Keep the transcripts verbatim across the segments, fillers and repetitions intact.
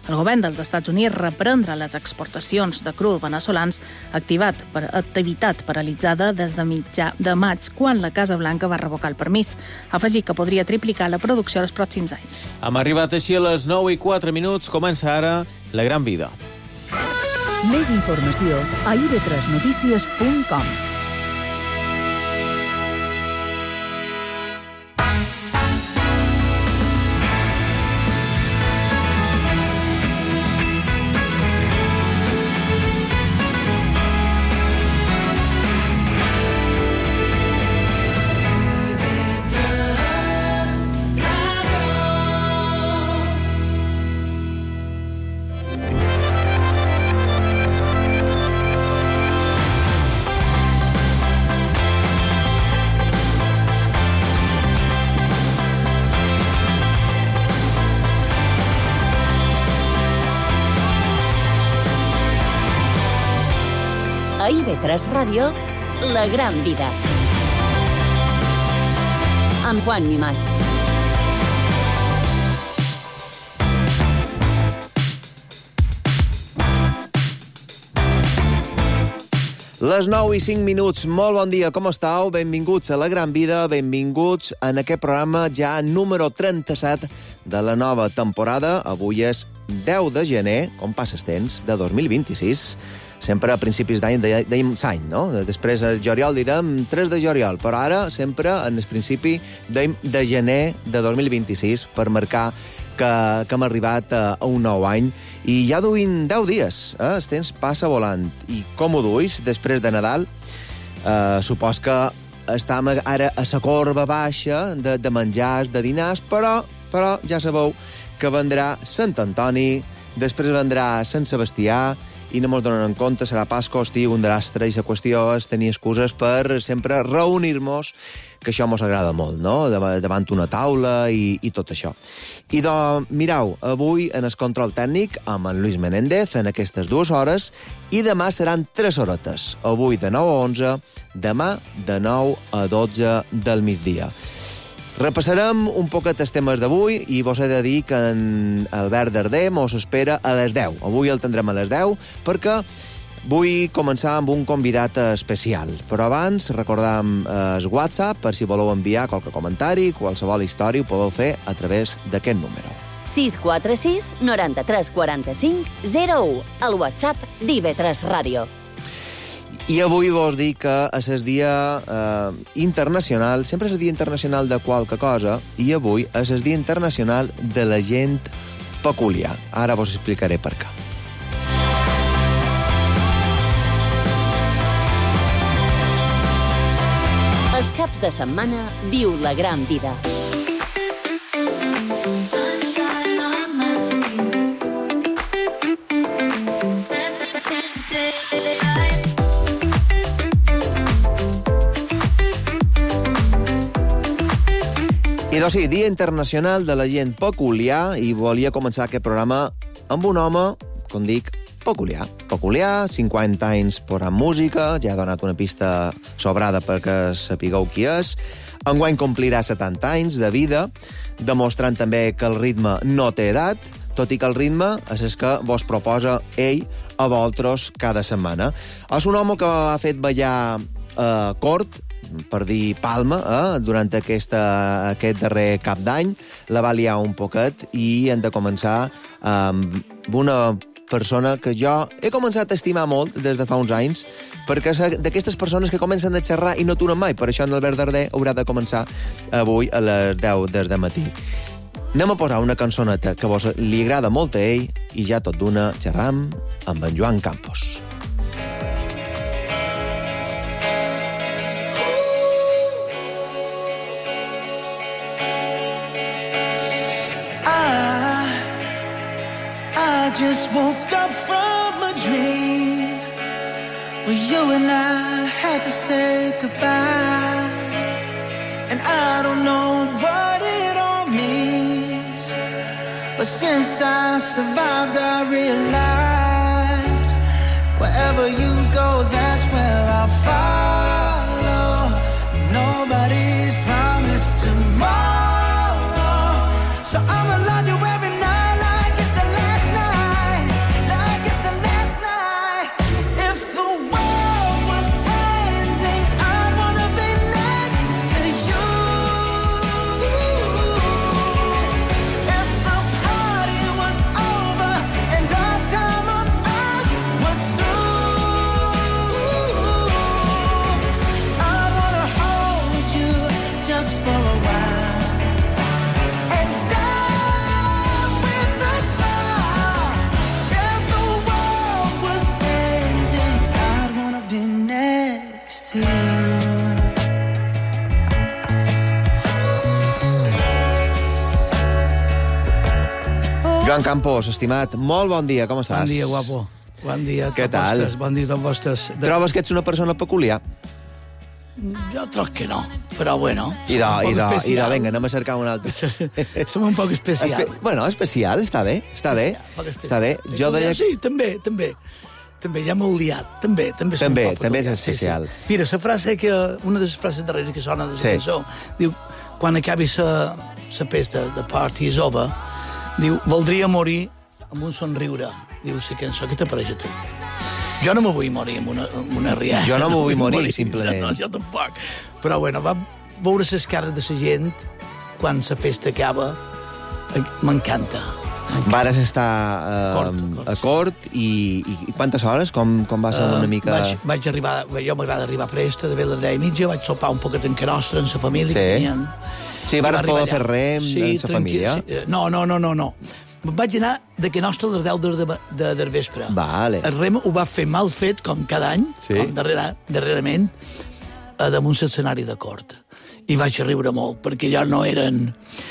El govern dels Estats Units reprendrà les exportacions de cru veneçolans, activat per activitat paralitzada des de mitjà de maig, quan la Casa Blanca va revocar el permís. Afegir que podria triplicar la producció els pròxims anys. Hem arribat així a les nou i quatre minuts. Comença ara La Gran Vida. Més informació a i ve tres notícies punt com. A i ve tres Ràdio, La Gran Vida. Amb Juan Mimàs. Les nou i cinc minuts, molt bon dia, com estàu? Benvinguts a La Gran Vida, benvinguts en aquest programa ja número trenta-set de la nova temporada. Avui és deu de gener, com passes temps, de dos mil vint-i-sis. Sempre a principis d'any, dèiem s'any, no? Després, el juliol, direm tres de juliol, però ara sempre en el principi dèiem de gener de dos mil vint-i-sis per marcar que, que hem arribat a, a un nou any. I ja duim deu dies, eh? El temps passa volant. I com ho duis després de Nadal? Eh, supos que estem ara a la corba baixa de, de menjars, de dinars, però, però ja sabeu que vendrà Sant Antoni, després vendrà Sant Sebastià, i no mos donen en compte, serà Pasco, estiu, un drastre, i la qüestió és tenir excuses per sempre reunir-nos, que això mos agrada molt, no?, davant una taula i, i tot això. I doncs, mireu, avui en el control tècnic amb en Luis Menéndez en aquestes dues hores, i demà seran tres horetes. Avui de nou a onze, demà de nou a dotze del migdia. Repassarem un poquet els temes d'avui i vos he de dir que en Albert Darder mos espera a les deu. Avui el tindrem a les deu perquè vull començar amb un convidat especial. Però abans recordam el WhatsApp per si voleu enviar qualque comentari, qualsevol història, ho podeu fer a través d'aquest número. sis quatre sis, noranta-tres quaranta-cinc, zero u, el WhatsApp d'I ve tres Ràdio. I avui vos dic que és el dia eh, internacional, sempre és el dia internacional de qualque cosa, i avui és el dia internacional de la gent peculiar. Ara vos explicaré per què. Els caps de setmana viu la gran vida. I doncs sí, Dia Internacional de la Gent Peculiar, i volia començar aquest programa amb un home, com dic, peculiar. Peculiar, cinquanta anys posant música, ja ha donat una pista sobrada perquè sapigueu qui és. Enguany complirà setanta anys de vida, demostrant també que el ritme no té edat, tot i que el ritme és el que vos proposa ell a vosaltres cada setmana. És un home que ha fet ballar eh, cort, per dir palma, eh? durant aquesta, aquest darrer cap d'any. La va liar un poquet i hem de començar amb una persona que jo he començat a estimar molt des de fa uns anys, perquè és d'aquestes persones que comencen a xerrar i no aturen mai. Per això en Albert Darder haurà de començar avui a les deu des de matí. Anem a posar una cançoneta que vos li agrada molt a ell i ja tot d'una xerram amb en Joan Campos. I just woke up from a dream where you and I had to say goodbye, and I don't know what it all means, but since I survived I realized wherever you go, that's where I'll follow. Nobody's promised tomorrow, so I'ma love you every night like it's the last night. Joan Campos, estimat, molt bon dia, com estàs? Bon dia, guapo. Bon dia, Què tal? Vostres, bon dia, tots vostres. De... Trobes que ets una persona peculiar? Jo troc que no, però bueno. I de, i de, i de, vinga, anem a cercar un altre. Som un poc especial. Espe... Bueno, especial, està bé, està bé. Especial, està bé. Jo deia... Sí, també, també. També, ja m'ho liat, també. També, també, també és especial. Sí, sí. Mira, la frase que, una de les frases darreres que sona de la sí. cançó, diu, quan acabi la festa, the party is over, diu, voldria morir amb un somriure. Diu, la cançó, què t'apareix a tu? Jo no me vull morir amb una, amb una rialla. Jo no me vull morir, morir, simplement. No, jo tampoc. Però, bueno, va veure les cares de la gent quan la festa acaba. M'encanta. Vares estar uh, cort, cort, a cort i, i, i quantes hores? Com, com va ser una mica... Uh, vaig, vaig arribar, jo m'agrada arribar presta, de les deu i mitja, vaig sopar un poquet en carostre, amb la família, sí. que tenien... Sí, vares poder fer rem sí, amb la família? Sí. No, no, no, no, no. Vaig anar de que nostre a les deu de, de, de vespre. Vale. El rem ho va fer mal fet, com cada any, sí. com darrere, darrerament, a damunt l'escenari de cort. I vaig riure molt, perquè allò no eren...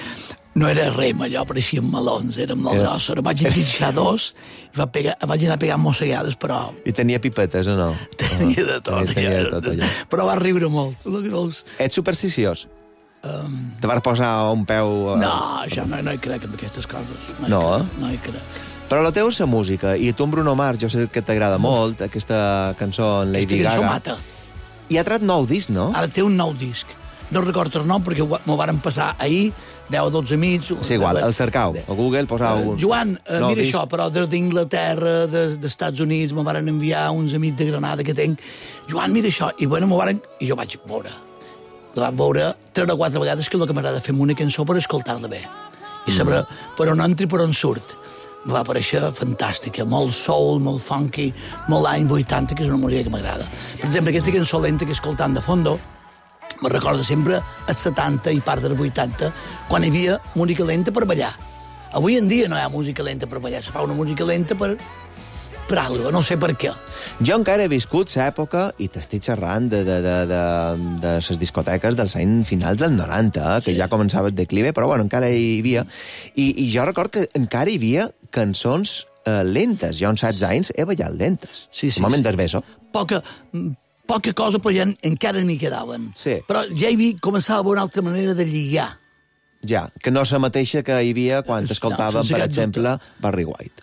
No era rem, allò, pareixien melons, eren molt era... grossos. Vaig enguixar dos i va pegar, vaig anar pegant mossegades, però... I tenia pipetes o no? Tenia de tot. Tenia, tenia de tot allò. Però va riure molt. Ets supersticiós? Um... Te vas posar un peu... A... No, això no, no hi crec en aquestes coses. No, no, crec, no hi crec. Però la teva és la música, i tu en Bruno Mars, jo sé que t'agrada molt, aquesta cançó en Lady Gaga. Aquesta cançó mata. I ha tret nou disc, no? Ara té un nou disc. No recordo el nom, perquè m'ho varen passar ahir, deu o dotze amics... Sí, igual, el cercau. A Google posau... Uh, Joan, uh, mira disc. Això, però des d'Inglaterra, des dels Estats Units, me varen enviar uns amics de Granada que tenc. Joan, mira això. I bueno, me varen... I jo vaig veure. La vaig veure tres o quatre vegades, que és el que m'agrada fer una cançó per escoltar-la bé. I saber mm. per on entra i per on surt. Me va aparèixer fantàstica, molt soul, molt funky, molt any vuitanta, que és una música que m'agrada. Per exemple, aquesta cançó lenta que escoltant de fondo, me recorda sempre als setanta i part dels vuitanta, quan hi havia música lenta per ballar. Avui en dia no hi ha música lenta per ballar, se fa una música lenta per... per alguna, no sé per què. Jo encara he viscut l'època, i t'estic xerrant de, de, de, de, de les discoteques dels anys finals del noranta, eh, que sí. ja començava el declive, però bueno, encara hi havia. I, i jo record que encara hi havia cançons eh, lentes. Jo en setze anys he ballat lentes. Sí, sí, un moment sí. d'esbeso. Poca... Poca cosa, però ja encara n'hi quedaven. Sí. Però ja hi havia, començava a haver una altra manera de lligar. Ja, que no és la mateixa que hi havia quan escoltàvem, no, per exemple, Barry White.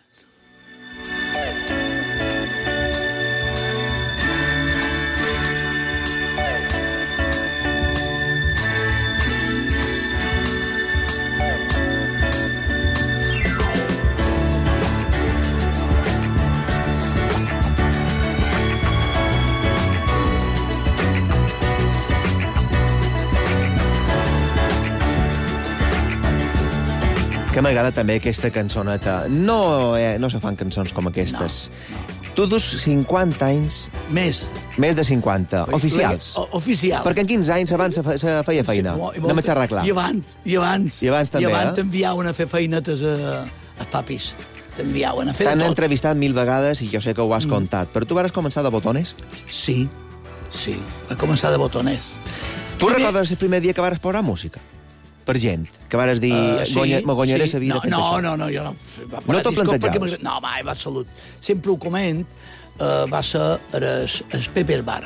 Que m'agrada també aquesta cançoneta. No, eh, no se fan cançons com aquestes. No, no. Tu dus cinquanta anys... Més. Més de cinquanta. Oficials. O, oficials. Perquè en quinze anys abans se, se feia feina. Sí, anem a xerrar clar. I abans, i abans. I abans també, I abans eh? t'enviaven a fer feinetes a, als papis. T'enviaven a fer T'han tot. entrevistat mil vegades i jo sé que ho has mm. contat. Però tu vas començar de botones? Sí, sí. Va començar de botones. Tu Primer... recordes el primer dia que vas posar música? Per gent, que vares dir, uh, sí, me guanyaré sí. la vida no, fent no, això. No, no, jo no. No t'ho plantejaves? No, mai, va salut. Sempre ho coment, uh, va ser el, el Pepper Bar.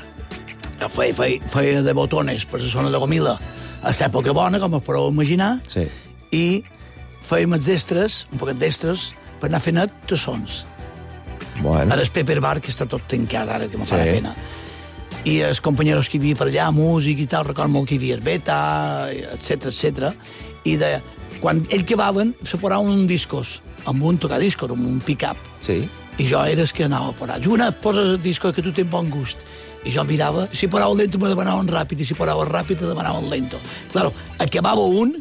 Feia, feia, feia de botones per la zona de Gomila a l'època bona, com es podeu imaginar, sí. i fèiem els destres, un poquet destres, per anar fent tassons. Bueno. Ara el Pepper Bar, que està tot tancat ara, que me fa sí. la pena. I els companyeros que hi havia per allà, músic i tal, record molt que hi havia el Beta, etcètera, etcètera. I de, quan ells quedaven, se posaven un discos, amb un tocar discos, amb un pick-up. Sí. I jo era el que anava a posar. Juna, posa el disco que tu tens bon gust. I jo mirava, si posava lento me demanaven ràpid, i si posava ràpid te demanaven lento. Claro, acabava un,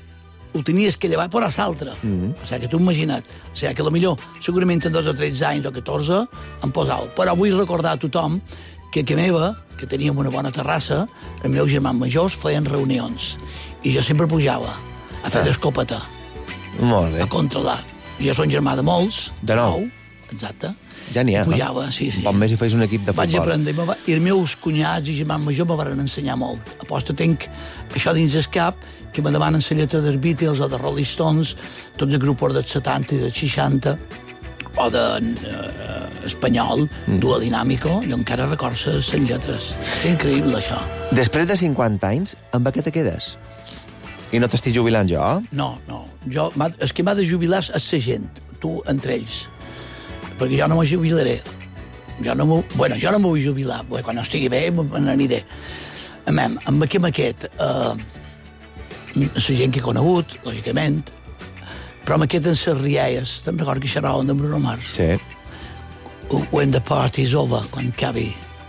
ho tenies que llevar per a l'altre. Mm -hmm. O sigui, que tu imagina't. O sigui, que potser, segurament en dos o tretze anys o catorze, em posava. Però vull recordar a tothom que a meva, que teníem una bona terrassa, els meus germans majors feien reunions. I jo sempre pujava a fer ah. d'escopeta. Molt bé. A controlar. Jo soc germà de molts. De nou. exacte. Ja n'hi ha, I pujava, no? sí, sí. Un poc més i fes un equip de Vaig futbol. aprendre, i, me va, i els meus cunyats i germans major me van ensenyar molt. Aposta tenc això dins el cap, que me demanen la lletra dels Beatles o de Rolling Stones, tots els grups dels setanta i dels seixanta, o de eh, espanyol, mm. Duo Dinàmico, jo encara recordo les lletres. És increïble, això. Després de cinquanta anys, amb què te quedes? I no t'estic jubilant jo? No, no. Jo, és que m'ha de jubilar és la gent, tu entre ells. Perquè jo no me jubilaré. Jo no m'ho... Bueno, jo no m'ho vull jubilar. Bé, quan estigui bé, me n'aniré. Amem, amb aquest maquet, eh, la gent que he conegut, lògicament, però amb aquest en les rialles, te'n recordo que xerraven de Bruno Mars? Sí. When the party's over, quan acabi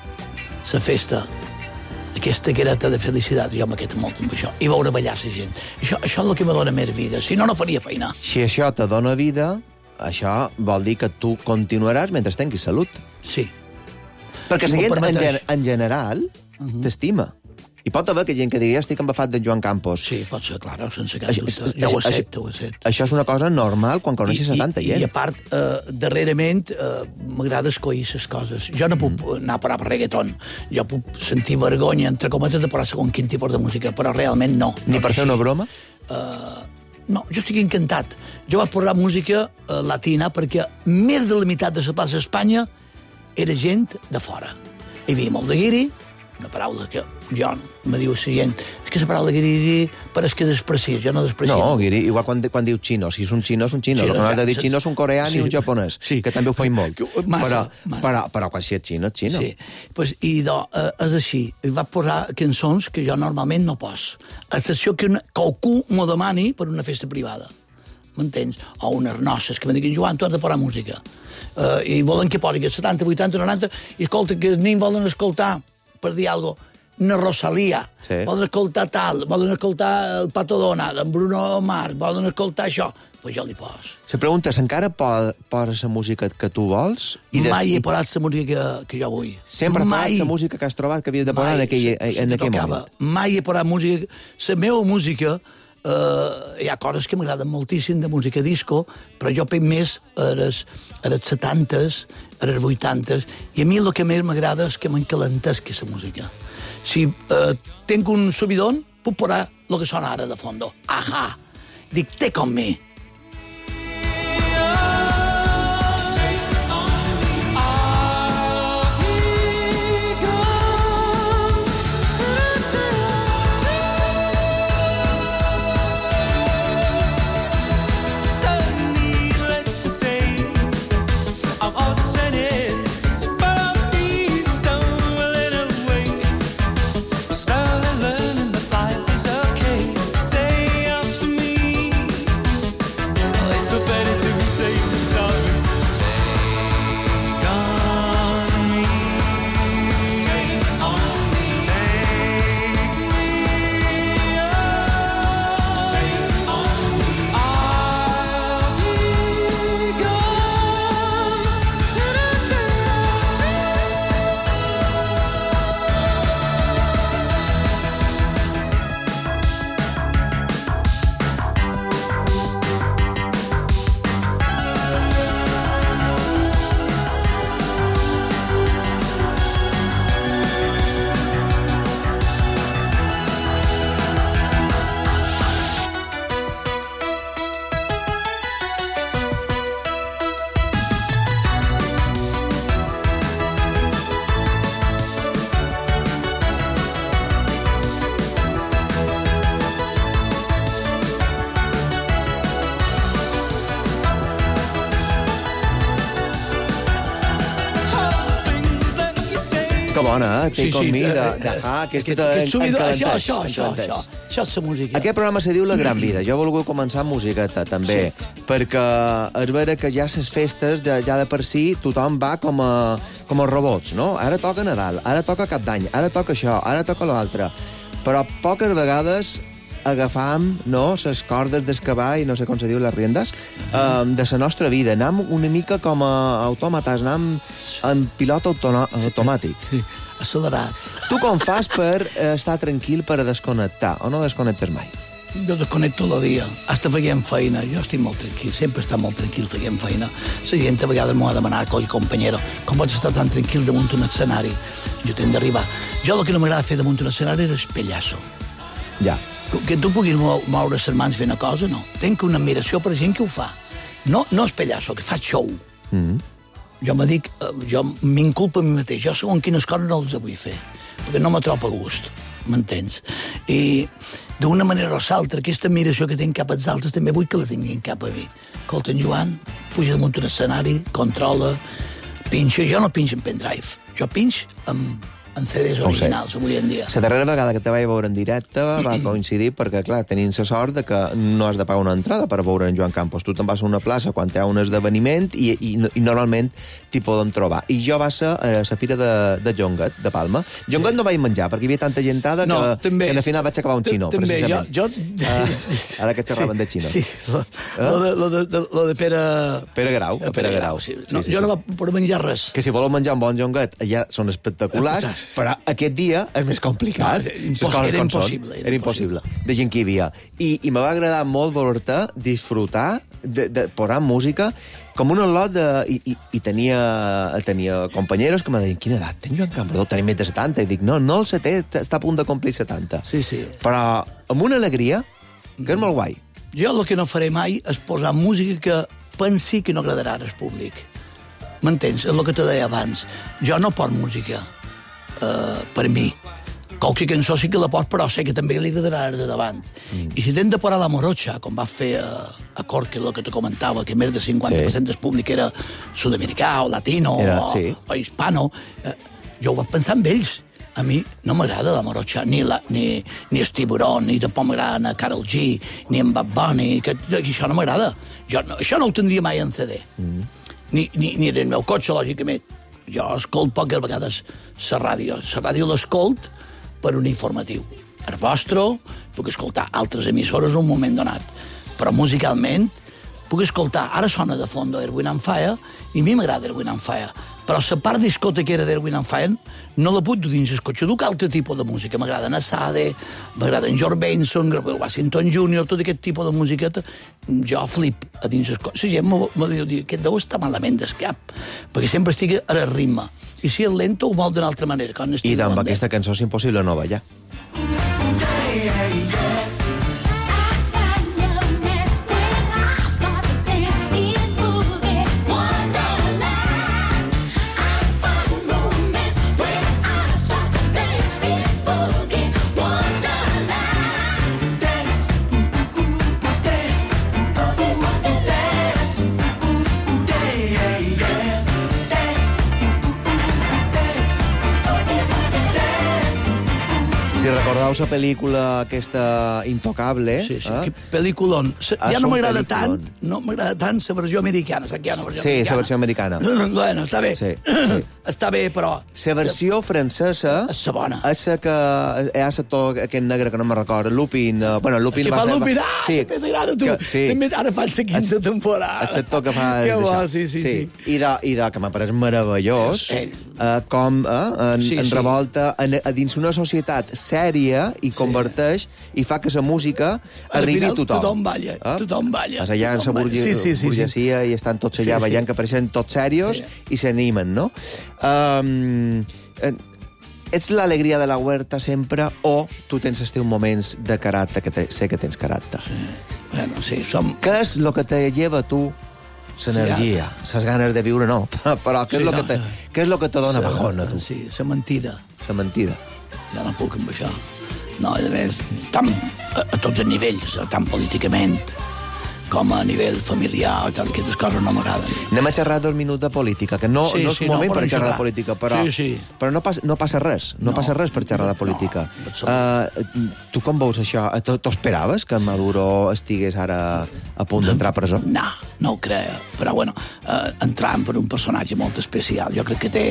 la festa, aquesta careta de felicitat, jo m'aqueto molt amb això, i veure ballar la gent. Això, això és el que me dona més vida, si no, no faria feina. Si això te dona vida, això vol dir que tu continuaràs mentre tinguis salut. Sí. Perquè Si la m'ho gent, en, permeteix. gen en general, uh -huh. t'estima. I pot haver que gent que digui, ja estic embafat de Joan Campos. Sí, pot ser, clar, sense cap Això- dubte. això- Jo ho això- accepto, ho accepto. Això és una cosa normal quan coneixes a tanta I, gent. I, a part, eh, darrerament, eh, m'agrada escollir les coses. Jo no puc mm. anar a parar per reggaeton. Jo puc sentir vergonya, entre cometes, de parar segons quin tipus de música, però realment no. Ni no per és fer així. una broma? Uh, no, jo estic encantat. Jo vaig posar música uh, latina perquè més de la meitat de la plaça d'Espanya era gent de fora. Hi havia molt de guiri, una paraula que jo me diu la gent, és que la paraula guiri pareix que despreciés, jo no desprecio. No, Guiri, igual quan, quan diu xino, si és un xino, és un xino. Sí, Sí, el que no, no has de dir sí. xino és un coreà Sí. i un japonès, Sí. que també ho feim molt. Massa, però, massa. Però, però quan si és xino, és xino. Sí, pues, i do, eh, és així. I vaig posar cançons que jo normalment no poso. A excepció que una, que algú m'ho demani per una festa privada. M'entens? O unes noces que me diguin, Joan, tu has de posar música. Uh, I volen que posi que setanta, vuitanta, noranta, i escolta, que els nens volen escoltar, per dir alguna cosa, una Rosalia, Sí. volen escoltar tal, volen escoltar el Pato Donald, en Bruno Mars, volen escoltar això, doncs pues jo li pos. La pregunta és, encara po- poses la música que tu vols? I de- Mai he posat la música que, que jo vull. Sempre Mai. poses la música que has trobat que havies de posar en aquell, se- se en me aquell tocava. moment. Mai he posat música... La meva música, eh, hi ha coses que m'agraden moltíssim de música disco, però jo penso més a les, a les setantes, a les vuitantes, i a mi el que més m'agrada és que m'encalentesqui la música. Si eh, tenc un subidón, puc posar el que sona ara de fondo. Ajá. Dic, té com mi. Que bona, eh? Take Sí, on sí, me, eh, de, eh, de Ha, Aquest, aquesta aquest subidó, encalenteix, això, això, això, encalenteix. això, això és la música. Aquest programa se diu La Gran Vida. Jo he volgut començar amb musiqueta, també, sí. perquè és vera que ja les festes, de, ja de per si, tothom va com a, com a robots, no? Ara toca Nadal, ara toca Cap d'Any, ara toca això, ara toca l'altre. Però poques vegades agafam, no?, les cordes del cavall, no sé com se diu, les riendes, uh, de la nostra vida. Anam una mica com a autòmates, anam en pilot autono- automàtic. Sí, accelerats. Tu com fas per eh, estar tranquil, per desconnectar, o no desconnectes mai? jo desconnecto el dia. Hasta veiem feina. Jo estic molt tranquil, sempre està molt tranquil veiem feina. La gent a vegades m'ho ha demanat, coi, companyero, com pots estar tan tranquil damunt un escenari? Jo tenc d'arribar. Jo el que no m'agrada fer damunt un escenari és el pellasso. Ja. Que tu puguis moure les mans fent una cosa, no. Tenc una admiració per gent que ho fa. No, no és pellasso, que fa show. Mm. Jo me dic, jo m'inculpo a mi mateix. Jo segons quines coses no les vull fer, perquè no me trobo a gust, m'entens? I d'una manera o l'altra, aquesta admiració que tinc cap als altres també vull que la tinguin cap a mi. Escolta, en Joan, puja damunt un escenari, controla, pinxa. Jo no pinxo en pendrive, jo pinx amb en C Ds originals, avui en dia. La darrera vegada que te vaig veure en directe va coincidir perquè, clar, tenint la sort de que no has de pagar una entrada per veure en Joan Campos. Tu te'n vas a una plaça quan hi ha un esdeveniment i, i, i normalment t'hi poden trobar. I jo va ser a la fira de, de Jonguet, de Palma. Jonguet sí. No vaig menjar perquè hi havia tanta gentada no, que, que al final vaig acabar un xino, també, precisament. Jo, jo... Uh, ara que xerraven sí, de xino. Sí, lo, eh? lo, de, lo, de, lo de Pere... Pere Grau. Pere, Pere Grau. Sí. No, sí, sí, jo sí. No vaig per menjar res. Que si voleu menjar un bon Jonguet, allà són espectaculars, però aquest dia és més complicat. No, impossible, era, impossible, era, era impossible. De gent que hi havia. I, i me va agradar molt veure-te disfrutar de, de posar música com un lot de... I, i, i tenia, tenia companyeros que me deien, quina edat ten Joan Campos? Tenim més de setanta. I dic, no, no el setè, està a punt de complir setanta. Sí, sí. Però amb una alegria que és molt guai. Jo el que no faré mai és posar música que pensi que no agradarà al públic. M'entens? És el que te deia abans. Jo no poso música Uh, per mi. Qualque cançó sí que la pots, però sé que també li agradarà de davant. Mm. I si tens de posar la morocha, com va fer uh, a Corque, el que te comentava, que més de cinquanta per cent sí. Del públic era sud-americà o latino era, o, sí. o hispano, uh, jo ho vaig pensar amb ells. A mi no m'agrada la morocha, ni, la, ni, ni el tiburón, ni tampoc m'agrada Karol G, ni en Bad Bunny, que, que això no m'agrada. Jo, no, això no ho tindria mai en C D. Mm. Ni, ni, ni en el meu cotxe, lògicament. Jo escolt poques vegades la ràdio. La ràdio l'escolt per un informatiu. El vostre, puc escoltar altres emissores en un moment donat. Però musicalment puc escoltar... Ara sona de fondo Erwin and Fire i a mi m'agrada Erwin and Fire. Però la part discotequera d'Erwin and Fire no la puc dur dins el cotxe. Duc altre tipus de música. M'agrada Sade, m'agrada en George Benson, Washington júnior, tot aquest tipus de música. Jo flip a dins el cotxe. La gent me diu, aquest deu estar malament del cap, perquè sempre estic a el ritme. I si és lento, ho vol d'una altra manera. I amb aquesta cançó és impossible no ballar. Si recordeu la pel·lícula aquesta Intocable... Sí, sí, eh? que pel·lículon. Ja no m'agrada tant, no m'agrada tant la versió americana. Saps que hi ha una versió sí, americana? la versió americana. Bueno, està bé. Sí, sí. Està bé, però... La versió francesa... És la bona. És la que... Hi ha l'actor aquest negre que no me'n recordo, Lupin... Uh, bueno, Lupin que va fa ser... Lupin, ah, sí, també t'agrada, tu. Que, sí. També ara fa la quinta temporada. És l'actor que fa... Que bo, sí, sí, sí. sí. I, de, i de, que m'ha pareix meravellós, uh, com uh, en, sí, en sí. revolta en, a dins una societat sèria i converteix sí. I fa que la música arribi a tothom. Tothom balla, eh? tothom balla. És allà en la burg sí, sí, sí, burgesia sí. I estan tots allà sí, ballant, sí. Que apareixen tots serios sí. I s'animen, no? Um, ets l'alegria de la huerta sempre o tu tens els teus moments de caràcter, que te, sé que tens caràcter? Sí. Bueno, sí, som... Què és el que te lleva a tu l'energia, les sí, ganes de viure, no, però què és el sí, no, que, te, què és lo que te dona bajón a tu? Sí, la mentida. La mentida. Ja no puc amb això. No, a més, tant a, a tots els nivells, tant políticament com a nivell familiar, tant aquestes coses no m'agraden. Anem a xerrar dos minuts de política, que no, sí, no és sí, moment no, per xerrar xerrar de política, però, sí, sí. però no, pas, no passa res, no, no passa res per xerrar de política. No, uh, tu com veus això? T'ho esperaves, que Maduro estigués ara a punt d'entrar a presó? No, no ho crec, però bueno, uh, entrant per un personatge molt especial, jo crec que té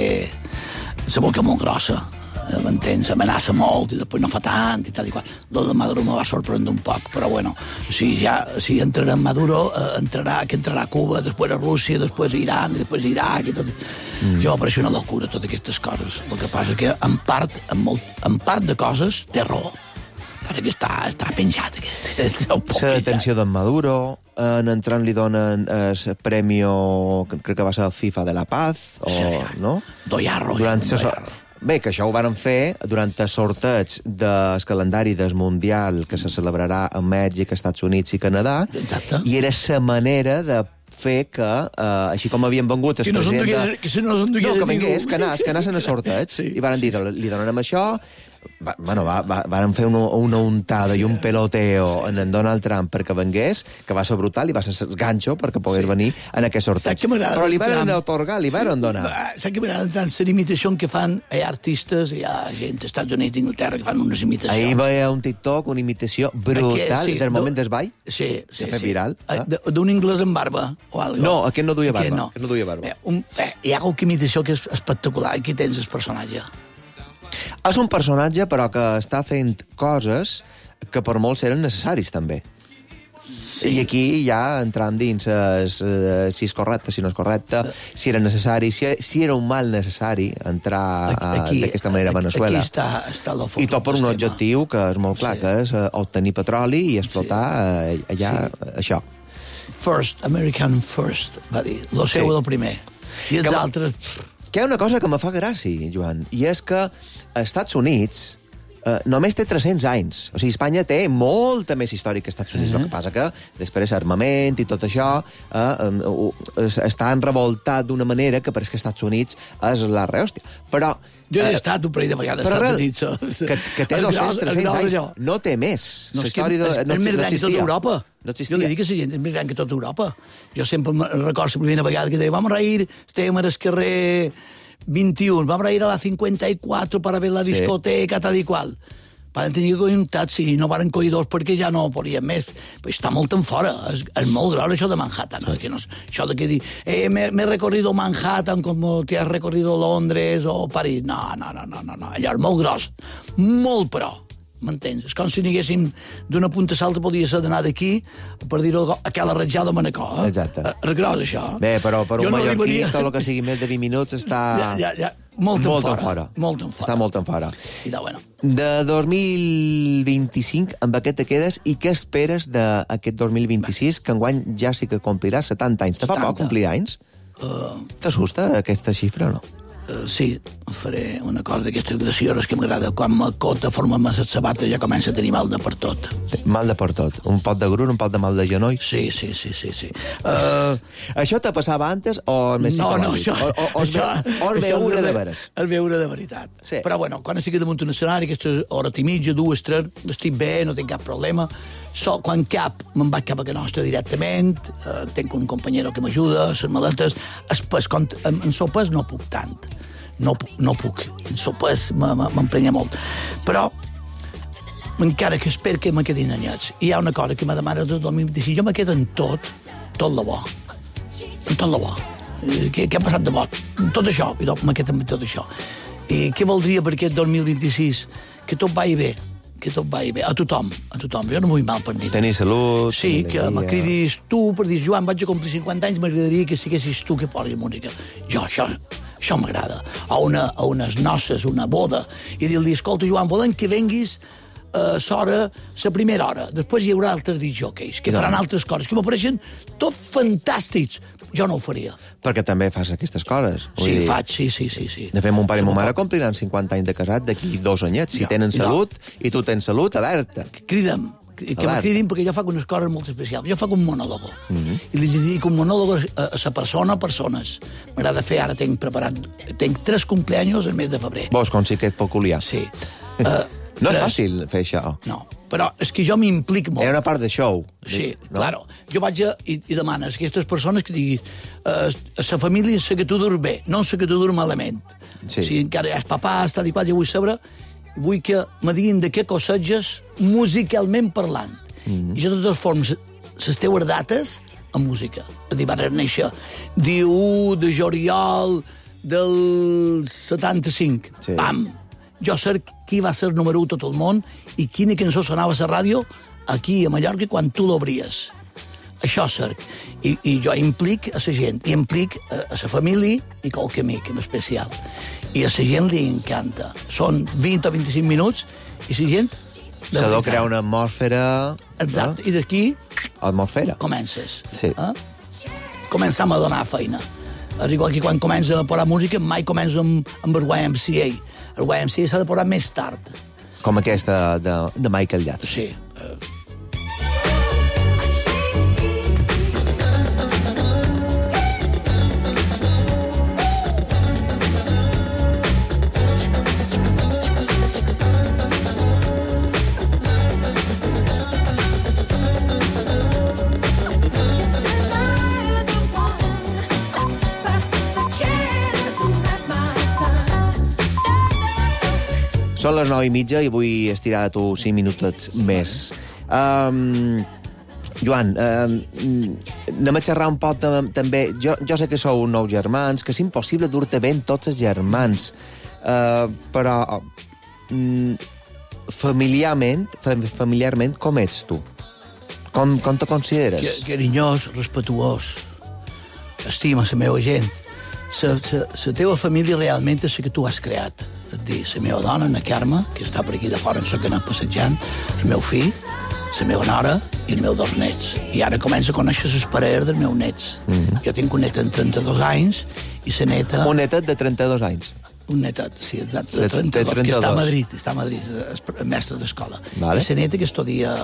la boca molt grossa, m'entens, amenaça molt i després no fa tant i tal i qual. El de Maduro me va sorprendre un poc, però bueno, si ja si entrarà en Maduro, eh, entrarà, que entrarà a Cuba, després a Rússia, després a Iran, i després a Iraq i tot. Mm. Jo m'apareix una locura, totes aquestes coses. El que passa que en part, en, molt, en part de coses té raó, Passa que està, està penjat, aquest. La detenció d'en Maduro, en entrant li donen el premi, crec que va ser el FIFA de la Paz, o, Sí, sí. no? Doyarro. Durant Doyarro. sa... Bé, que això ho varen fer durant el sorteig del calendari del Mundial que se celebrarà a Mèxic, Estats Units i Canadà. Exacte. I era la manera de fer que, eh, així com havien vengut el Que no president... s'endugués- que si no s'endugués no, que ningú. vengués, que anés, que anés en el sorteig. Sí, I varen dir, li donem això... Va, bueno, va, va, varen fer una, una untada sí. i un peloteo sí, sí. en en Donald Trump perquè vengués, que va ser brutal i va ser ganxo perquè pogués sí. venir en aquest sorteig. Però li varen atorgar, li varen sí. donar. Saps què m'agrada entrar en la imitació que fan? Hi ha artistes, hi ha gent dels Estats Units i Inglaterra que fan unes imitacions. Ahir veia un TikTok, una imitació brutal Aquí, sí, del moment no, del ball. Sí, sí. Se fa sí. viral. Eh? D'un anglès amb barba o algo. No, aquest no duia barba. Aquest no. Aquest no duia barba. Bé, un, bé, hi ha qualque imitació que és espectacular. Aquí tens el personatge. És un personatge, però que està fent coses que per molts eren necessaris, també. Sí. I aquí ja entram dins es, eh, si és correcte, si no és correcte, si era necessari, si, si era un mal necessari entrar d'aquesta manera a Venezuela. Aquí està, està lo I tot per un objectiu que és molt clar, sí. que és uh, obtenir petroli i explotar sí. uh, allà sí. això. First, American first, va dir. Lo seu sí. el primer. I els que altres... Que hi ha una cosa que me fa gràcia, Joan, i és que als Estats Units eh, només té tres-cents anys. O sigui, Espanya té molta més història que als Estats Units. Uh-huh. El que passa que després armament i tot això eh, eh, està revoltat d'una manera que pareix que als Estats Units és la rehòstia. Però... Jo he estat un parell de vegades als Estats Units. Que, que té dos-cents, tres-cents anys. No té més. No, la història de, és, no, és més gran que tota Europa. No jo li dic que la gent és més gran que tota Europa. Jo sempre recordo la primera vegada que deia vamos a ir, estàvem al carrer vint-i-u, vamos a ir a la cinquanta-quatre para ver la discoteca, sí. tal i qual. Van tenir que coger un taxi i no van coger dos perquè ja no podien més. Però està molt en fora. És, és molt gros això de Manhattan. No? Que no, això de que dir, eh, me, me he recorrido Manhattan como te has recorrido Londres o París. No, no, no, no, no. Allò és molt gros. Molt pro. M'entens? És com si anéssim d'una punta a l'altra, podria ser d'anar d'aquí per dir-ho a aquella ratjada de Manacor. Eh? Exacte. És gros, això. Bé, però per un no mallorquí, arribaria... tot el que sigui més de vint minuts està... Ja, ja, ja. Molt, molt en en fora. Molt en fora. Està molt en fora. I de, bueno. De dos mil vint-i-cinc, amb aquest te quedes, i què esperes d'aquest dos mil vint-i-sis, que enguany ja sí que complirà setanta anys. Te fa poc complir anys? Uh... T'assusta aquesta xifra o no? Uh, sí, faré una cosa d'aquestes gracioses que m'agrada. Quan m'acota, forma-me les sabates, ja comença a tenir mal de per tot. Mal de per tot? Un pot de grun, un pot de mal de genoll? Sí, sí, sí, sí. sí. Uh... Això te passava antes o més no, no, això... O, o, o, això, o el veure de veres? El veure de veritat. Sí. Però, bueno, quan estic damunt un escenari, aquestes hores i mitja, dues, tres, estic bé, no tinc cap problema. So, quan cap, me'n vaig cap a que nostra directament, uh, tinc un companyero que m'ajuda, les maletes... Es, es, en, en sopes no puc tant. No, no puc. En sopes m'emprenya molt. Però, encara que espero que me quedin anyats, hi ha una cosa que me demana del dos mil vint-i-sis. Jo me quedo en tot, tot lo bo. En tot lo bo. Què, què ha passat de bo? Tot això. I me quedo amb tot això. I què voldria per aquest dos mil vint-i-sis? Que tot vagi bé. Que tot vagi bé. A tothom. A tothom. Jo no m'ho vull mal per ningú. Tenir salut. Sí, que me cridis tu per dir, Joan, vaig a complir cinquanta anys, m'agradaria que siguessis tu que posis música. Jo, això... Això m'agrada. A, una, a unes noces, una boda, i dir-li, escolta, Joan, volem que venguis a l'hora, la primera hora. Després hi haurà altres disjòqueis que faran altres coses, que m'apareixen tot fantàstics. Jo no ho faria. Perquè també fas aquestes coses. Sí, dir, faig, sí, sí, sí, sí. De fet, mon pare i mon mare compliran cinquanta anys de casat d'aquí dos anyets. Si ja, tenen salut ja. I tu tens salut, alerta. Crida'm. Que me cridin perquè jo faig unes coses molt especials. Jo faig un monòlogo. Mm-hmm. I li dic un monòlogo a la persona, a persones. M'agrada fer, ara tenc preparat... Tenc tres cumpleaños el mes de febrer. Vos, com si que és peculiar. Sí. Uh, no és fàcil fer això. No, però és que jo m'implic molt. Hi ha una part de show. Sí, no? Claro. Jo vaig a, i, i demanes a aquestes persones que diguis uh, a la família sé que tu durs bé, no sé que tu durs malament. Sí. Si encara hi has papà, està igual, jo vull saber... Vull que me diguin de què cosetges musicalment parlant. Mm-hmm. I jo, de totes formes, les teues dates en música. Per dir, van néixer dia u de juliol del setanta-cinc. Sí. Pam! Jo sé qui va ser número u tot el món i quina cançó sonava a la ràdio aquí a Mallorca quan tu l'obries. Això cerc. I, I jo implic a la gent, i implic a, a la família i qualque amic en especial. I a la gent li encanta. Són vint o vint-i-cinc minuts i la gent S'ha de crear una atmosfera... Exacte, i d'aquí... Atmosfera. Comences. Sí. Eh? Començam a donar feina. És igual que quan comença a posar música, mai comença amb, amb el Y M C A. El Y M C A s'ha de posar més tard. Com aquesta de, de Michael Jackson. Sí. Són les nou i mitja i vull estirar a tu cinc minutets més. Um, Joan, um, anem a xerrar un poc també... Jo, jo sé que sou nous germans, que és impossible dur-te bé tots els germans, uh, però um, familiarment, familiarment, com ets tu? Com, com te consideres? Carinyós, respetuós, estima la meva gent. La teva família realment és la que tu has creat. És dir, la meva dona, na Carme, que està per aquí de fora, en soc anat passejant, el meu fill, la meva nora i els meus dos nets. I ara començo a conèixer les parelles dels meus nets. Mm -hmm. Jo tinc un net de trenta-dos anys i la neta... Un netet de trenta-dos anys? Un netet, sí, exacte, de trenta-dos, que està a Madrid, està a Madrid, és mestre d'escola. Vale. I la neta que estudia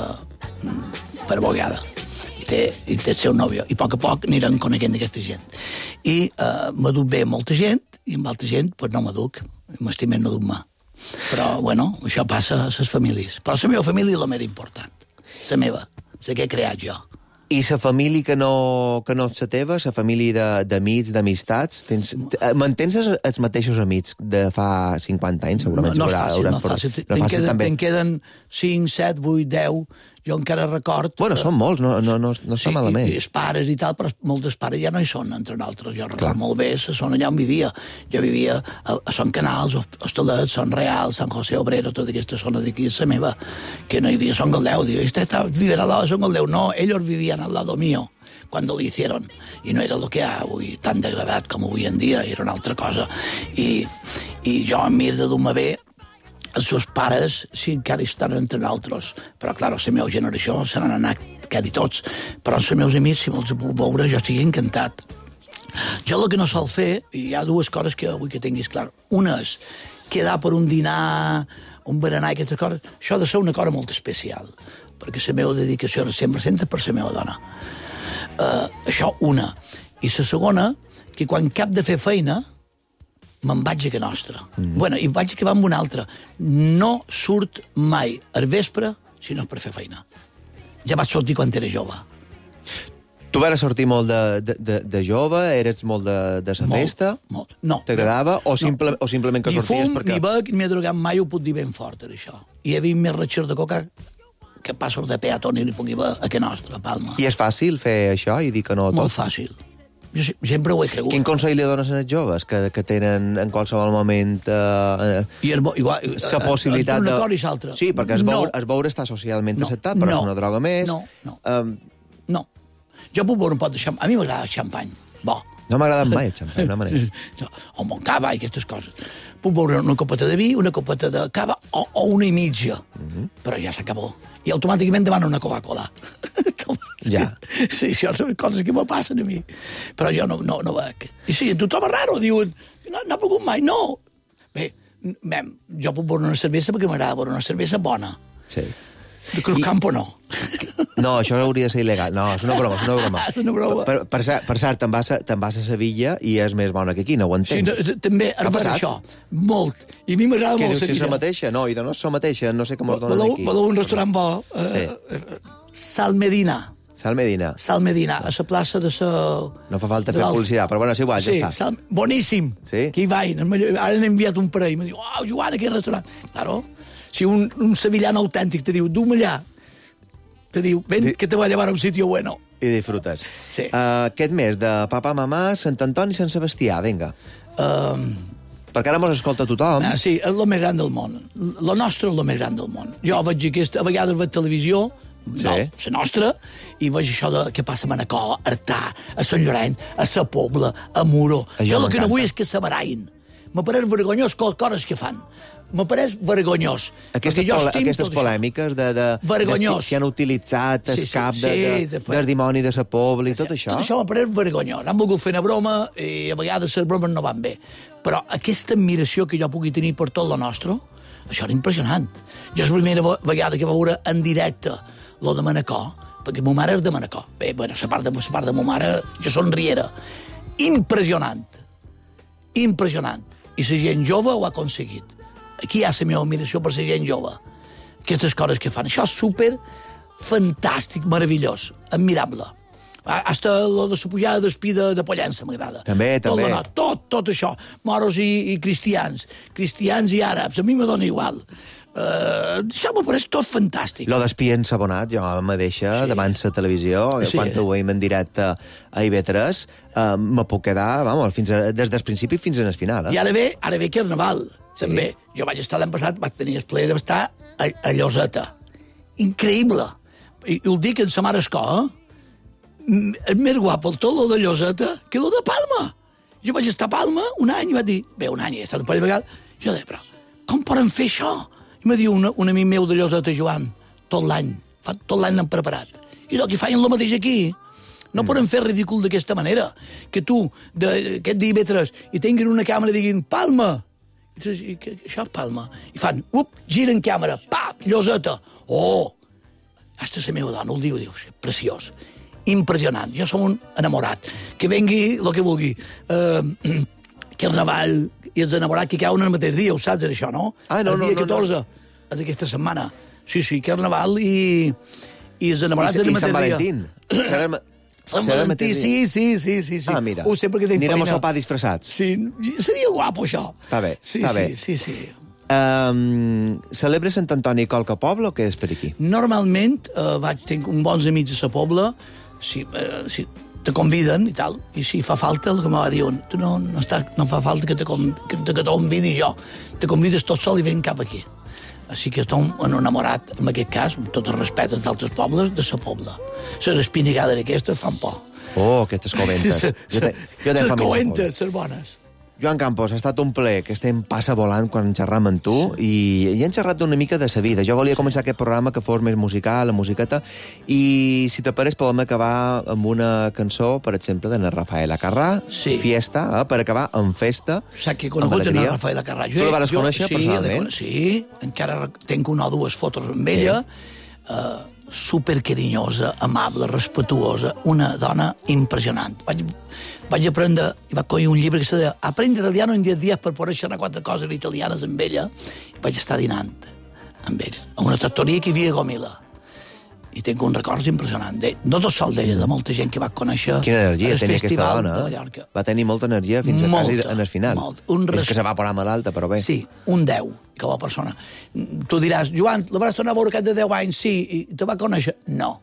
per bogada. I té, i té el seu nòvio. I a poc a poc aniran coneixent aquesta gent. I uh, m'aduc bé amb molta gent, i amb altra gent pues no m'aduc. M'estimen no dur-me. Però, bueno, això passa a les famílies. Però la meva família és la més important. La meva, la que he creat jo. I la família que no, que no és la teva, la família d'amics, d'amistats, tens, mantens els, els mateixos amics de fa cinquanta anys, segurament? No, no és fàcil, no és fàcil. Te'n queden, ten queden cinc, set, vuit, deu... Jo encara record... Bueno, són molts, no, no, no, no sí, està malament. I, i els pares i tal, però molts pares ja no hi són, entre nosaltres. Jo record molt bé la zona allà on vivia. Jo vivia a, a Son Canals, Hostalet, Son Real, San José Obrero, tota aquesta zona d'aquí és la meva, que no hi havia Son Galdeu. Diu, este vive al lado de Son Galdeu. No, ellos vivían al lado mío cuando lo hicieron. I no era el que hi ha avui, tan degradat com avui en dia, era una altra cosa. I, i jo em mir de dur-me bé. Els seus pares sí encara estan entre nosaltres, però, clar, la meva generació se n'han anat quasi tots, però els meus amics, si me'ls puc veure, jo estic encantat. Jo el que no sol fer, i hi ha dues coses que vull que tinguis clar. Una és quedar per un dinar, un berenar i aquestes coses. Això ha de ser una cosa molt especial, perquè la meva dedicació era cent per cent per la meva dona. Uh, això, una. I la segona, que quan cap de fer feina, me'n vaig a que nostra. Mm. Bueno, i vaig acabar amb una altra. No surt mai al vespre si no és per fer feina. Ja vaig sortir quan era jove. Tu vas sortir molt de, de, de, de jove? Eres molt de, de sa festa? Molt, no. T'agradava? O, simple, no. o simplement que ni sorties fum, perquè... Ni bec, ni m'he drogat mai, ho puc dir ben fort, era això. I hi havia més ratxers de coca que passos de peatón i li pugui veure a que nostra, a Palma. I és fàcil fer això i dir que no tot? Molt fàcil. Jo sempre ho he cregut. Quin consell li dones als joves que, que tenen en qualsevol moment eh, I el, igual, la possibilitat una de... cosa i l'altra. Sí, perquè es no. beure, es beure està socialment no. acceptat, però no. és una droga més. No, no. Um, no. Jo puc beure un pot de xampany. A mi m'agrada el xampany. Bo. No m'ha agradat mai el xampany, no manera. O amb cava i aquestes coses. Puc beure una copeta de vi, una copeta de cava o, o una i mitja. Uh -huh. Però ja s'acabó. I automàticament demano una Coca-Cola. Ja. Sí, això són coses que me passen a mi. Però jo no, no, no veig. I sí, tothom és raro, diuen, no, no ha pogut mai, no. Bé, mem, jo puc beure una cervesa perquè m'agrada beure una cervesa bona. Sí. De Cruz I... Campo no. No, això hauria de ser il·legal. No, és una broma, és una broma. és una broma. Per, per, per, per cert, te'n vas, a, te'n vas a Sevilla i és més bona que aquí, no ho entenc. Sí, també és per això. Molt. I a mi m'agrada molt Sevilla. Què dius, si és la mateixa? No, i de no és la mateixa, no sé com es donen aquí. Voleu un restaurant bo? Sí. Sal Medina. Sal Medina. Sal Medina, a la plaça de la... No fa falta fer publicitat, però bueno, és igual, sí, ja està. Sal... Boníssim. Sí? Que hi vaig. Ara n'he enviat un parell. Em diu, oh, Joan, aquest restaurant. Claro, si un, un sevillan autèntic te diu, du-me allà, te diu, ven, que te va a llevar a un sitio bueno. I disfrutes. Sí. Uh, aquest mes de Papa, Mamà, Sant Antoni i Sant Sebastià, vinga. Um... Perquè ara mos escolta tothom. Ah, sí, és el més gran del món. La nostra és el més gran del món. Jo veig aquesta, a vegades veig televisió, sí. No, la nostra, i veig això de, que passa a Manacor, a Artà, a Sant Llorenç, a Sa Pobla, a Muro. Això jo el que no vull és que se baraïn, me pareix vergonyós coses que fan. Me pareix vergonyós. Aquestes, jo pole, aquestes polèmiques de, de, de si, si han utilitzat el sí, sí, cap de, sí, de, de, del dimoni de la pobla i tot això. Tot això me pareix vergonyós. Han volgut fer una broma i a vegades les bromes no van bé. Però aquesta admiració que jo pugui tenir per tot lo nostre, això era impressionant. Jo és la primera vegada que va veure en directe lo de Manacor, perquè ma mare és de Manacor. Bé, bueno, la part de, la part de ma mare, jo són riera. Impressionant. Impressionant. I la gent jove ho ha aconseguit. Aquí hi ha la meva admiració per la gent jove. Aquestes coses que fan. Això és super fantàstic, meravellós, admirable. Hasta lo de la pujada d'espí de, de Pollença m'agrada. També, tot també. La, tot, tot això. Moros i, i cristians. Cristians i àrabs. A mi me dona igual. Uh, això m'ho pareix tot fantàstic. Lo d'espí ensabonat, jo me deixa sí. davant la televisió, sí. quan ho veiem en directe a I V tres, uh, me puc quedar, vamos, fins a, des del principi fins al final. Eh? I ara ve, ara ve Carnaval, sí. també. Jo vaig estar l'any passat, vaig tenir el plaer d'estar a, a Lloseta. Increïble. I, i ho dic en sa mare escó, eh? És més guapo el tot lo de Lloseta que lo de Palma. Jo vaig estar a Palma un any i vaig dir, bé, un any, he estat un parell de vegades, jo deia, però com poden fer això? I me diu una, un amic meu de Lloseta, Joan, tot l'any, fa tot l'any l'han preparat. I el que feien el mateix aquí. No mm. poden fer ridícul d'aquesta manera. Que tu, de, aquest dia I V tres, i tinguin una càmera i diguin, Palma! I dius, i, que, això és Palma. I fan, up, giren càmera, pap, Lloseta. Oh! Hasta la meva dona ho diu, diu, preciós. Impressionant. Jo som un enamorat. Que vengui el que vulgui. Uh, Carnaval i els enamorats que cauen el mateix dia, ho saps, això, no? Ah, no, el dia no, catorze, no. és aquesta setmana. Sí, sí, Carnaval i, i els enamorats del mateix dia. I Sant Valentín. Serà, Sant Valentí, sí, sí, sí, sí, sí. Ah, mira, ho sé perquè tinc anirem feina. a sopar disfressats. Sí, seria guapo, això. Està bé, sí, està sí, bé. Sí, sí, sí. Um, celebra Sant Antoni qualque poble o què és per aquí? Normalment, uh, vaig, tinc un bons amics de la pobla, si, uh, si te conviden i tal, i si fa falta, el que me va dir, tu no, no, està, no fa falta que te, que, que te convidi jo, te convides tot sol i ven cap aquí. Així que estic enamorat, en aquest cas, amb tot el respecte d'altres pobles, de la pobla. Les espinigades aquestes fan por. Oh, aquestes coventes. Jo te, jo les coventes, les bones. Joan Campos, ha estat un plaer que estem passa volant quan xerram amb tu sí. i, i hem xerrat una mica de sa vida. Jo volia començar aquest programa que fos més musical, la musiqueta, i si te pareix podem acabar amb una cançó, per exemple, de na Rafaela Carrà, sí. Fiesta, eh, per acabar amb festa. Saps que he conegut na Rafaela Carrà. Jo, tu la vas conèixer sí, personalment? Sí, encara tinc una o dues fotos amb ella, sí. uh, supercarinyosa, amable, respetuosa, una dona impressionant. Vaig... vaig aprendre, i vaig coger un llibre que se deia Aprendre italiano en diez días per poder xerrar quatre coses italianes amb ella, i vaig estar dinant amb ella, a una tractoria que hi havia a Gomila. I tinc uns records impressionants. De, no tot sol d'ella, de molta gent que va conèixer. Quina energia tenia aquesta dona. Va tenir molta energia fins a quasi en el final. Molt. Un res... És que se va posar malalta, però bé. Sí, un deu, com a persona. Tu diràs, Joan, la vas tornar a veure aquest de deu anys, sí, i te va conèixer? No.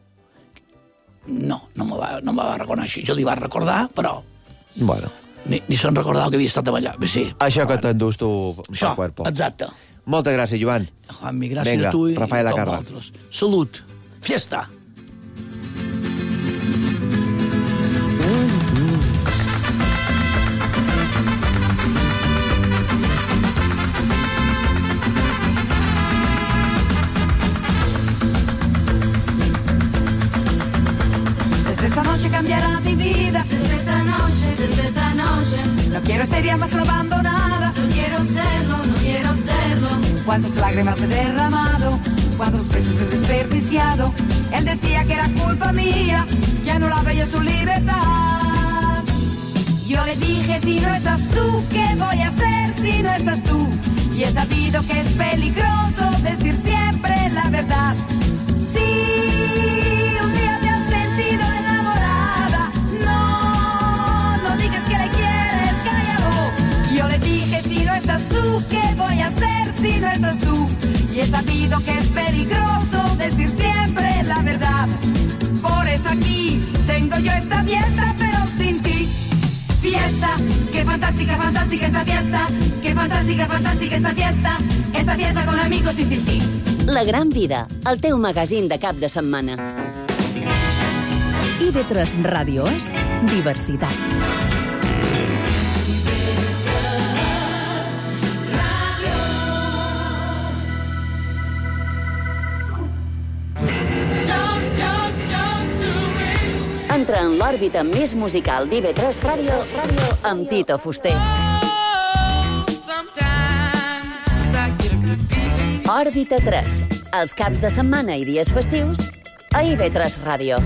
No, no me va, no me va reconèixer. Jo li va recordar, però... Bueno. Ni, ni se'n recordava que havia estat allà. Sí, això que t'endús tu això, pel cuerpo. Exacte. Moltes gràcies, Joan. Juanmi, gràcies Venga, a tu i Rafaela a Carrà. vosaltres. Salut. Fiesta. Cambiará mi vida desde esta noche, desde esta noche. No quiero ser más la abandonada, no quiero serlo, no quiero serlo. Cuántas lágrimas he derramado, cuántos besos he desperdiciado. Él decía que era culpa mía, ya no la veía su libertad. Yo le dije, si no estás tú, ¿qué voy a hacer si no estás tú? Y he sabido que es peligroso decir siempre la verdad. ¿Qué voy a hacer si no estás tú? Y he sabido que es peligroso decir siempre la verdad. Por eso aquí tengo yo esta fiesta, pero sin ti. Fiesta, qué fantástica, fantástica esta fiesta. Qué fantàstica, fantàstica esta fiesta. Esta fiesta con amigos y sin ti. La gran vida, el teu magazín de cap de setmana. I V tres Ràdio és diversitat. L'òrbita més musical d'I V tres Ràdio amb Tito Fuster. Òrbita tres, els caps de setmana i dies festius a I V tres Ràdio.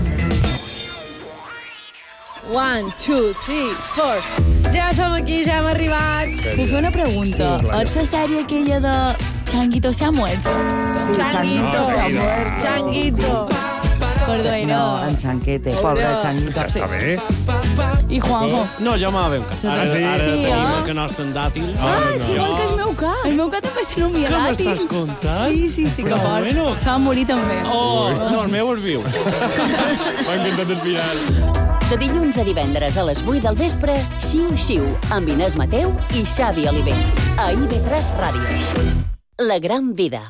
One, two, three, four. Ja som aquí, ja hem arribat. Puc fer una pregunta? Sí, claro. Ets la sèrie aquella de Changuito se ha muerto? Sí, Changuito se ha muerto. Changuito. Perdó, era... No, en Chanquete, pobre Changuito. Està bé. I Juanjo? No, ja m'ha ben cas. Ara sí, ara sí, tenim eh? el que no està en dàtil. Ah, no. Igual que el meu cap. El meu cap també se n'ho mira dàtil. Què m'estàs contant? Sí, sí, sí, que fort. Bueno. Se va morir també. Oh, no, el meu és viu. M'ha encantat el final. De dilluns a divendres a les vuit del vespre, Xiu Xiu, amb Inés Mateu i Xavi Oliver. A I V tres Ràdio. La gran vida.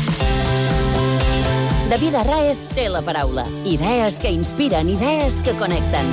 David Arráez té la paraula. Idees que inspiren, idees que connecten.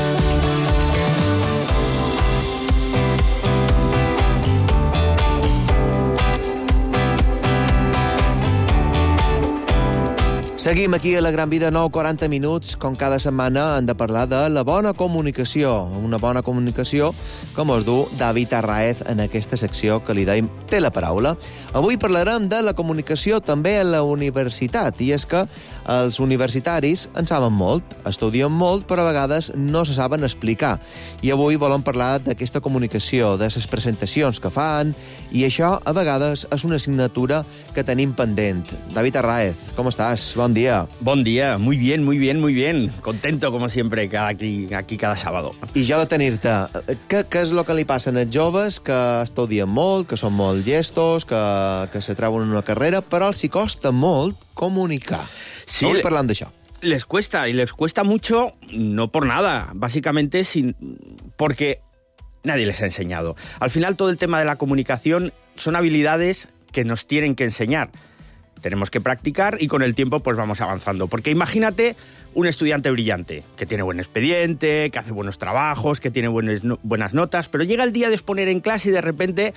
Seguim aquí a la Gran Vida, nou quaranta minuts. Com cada setmana hem de parlar de la bona comunicació. Una bona comunicació, com us du David Arráez en aquesta secció que li deim Té la paraula. Avui parlarem de la comunicació també a la universitat. I és que els universitaris en saben molt, estudien molt, però a vegades no se saben explicar. I avui volem parlar d'aquesta comunicació, de les presentacions que fan, i això a vegades és una assignatura que tenim pendent. David Arráez, com estàs? Bon día. Buen día, muy bien, muy bien, muy bien. Contento, como siempre, cada aquí, aquí cada sábado. I jo de tenir-te, què, què és el que li passa als joves que estudien molt, que són molt llestos, que, que se treuen una carrera, però els hi costa molt comunicar? Sí, no vull parlar d'això. Les cuesta, y les cuesta mucho, no por nada, básicamente sin, porque nadie les ha enseñado. Al final, todo el tema de la comunicación son habilidades que nos tienen que enseñar. Tenemos que practicar y con el tiempo pues vamos avanzando. Porque imagínate un estudiante brillante, que tiene buen expediente, que hace buenos trabajos, que tiene buenas, buenas notas, pero llega el día de exponer en clase y de repente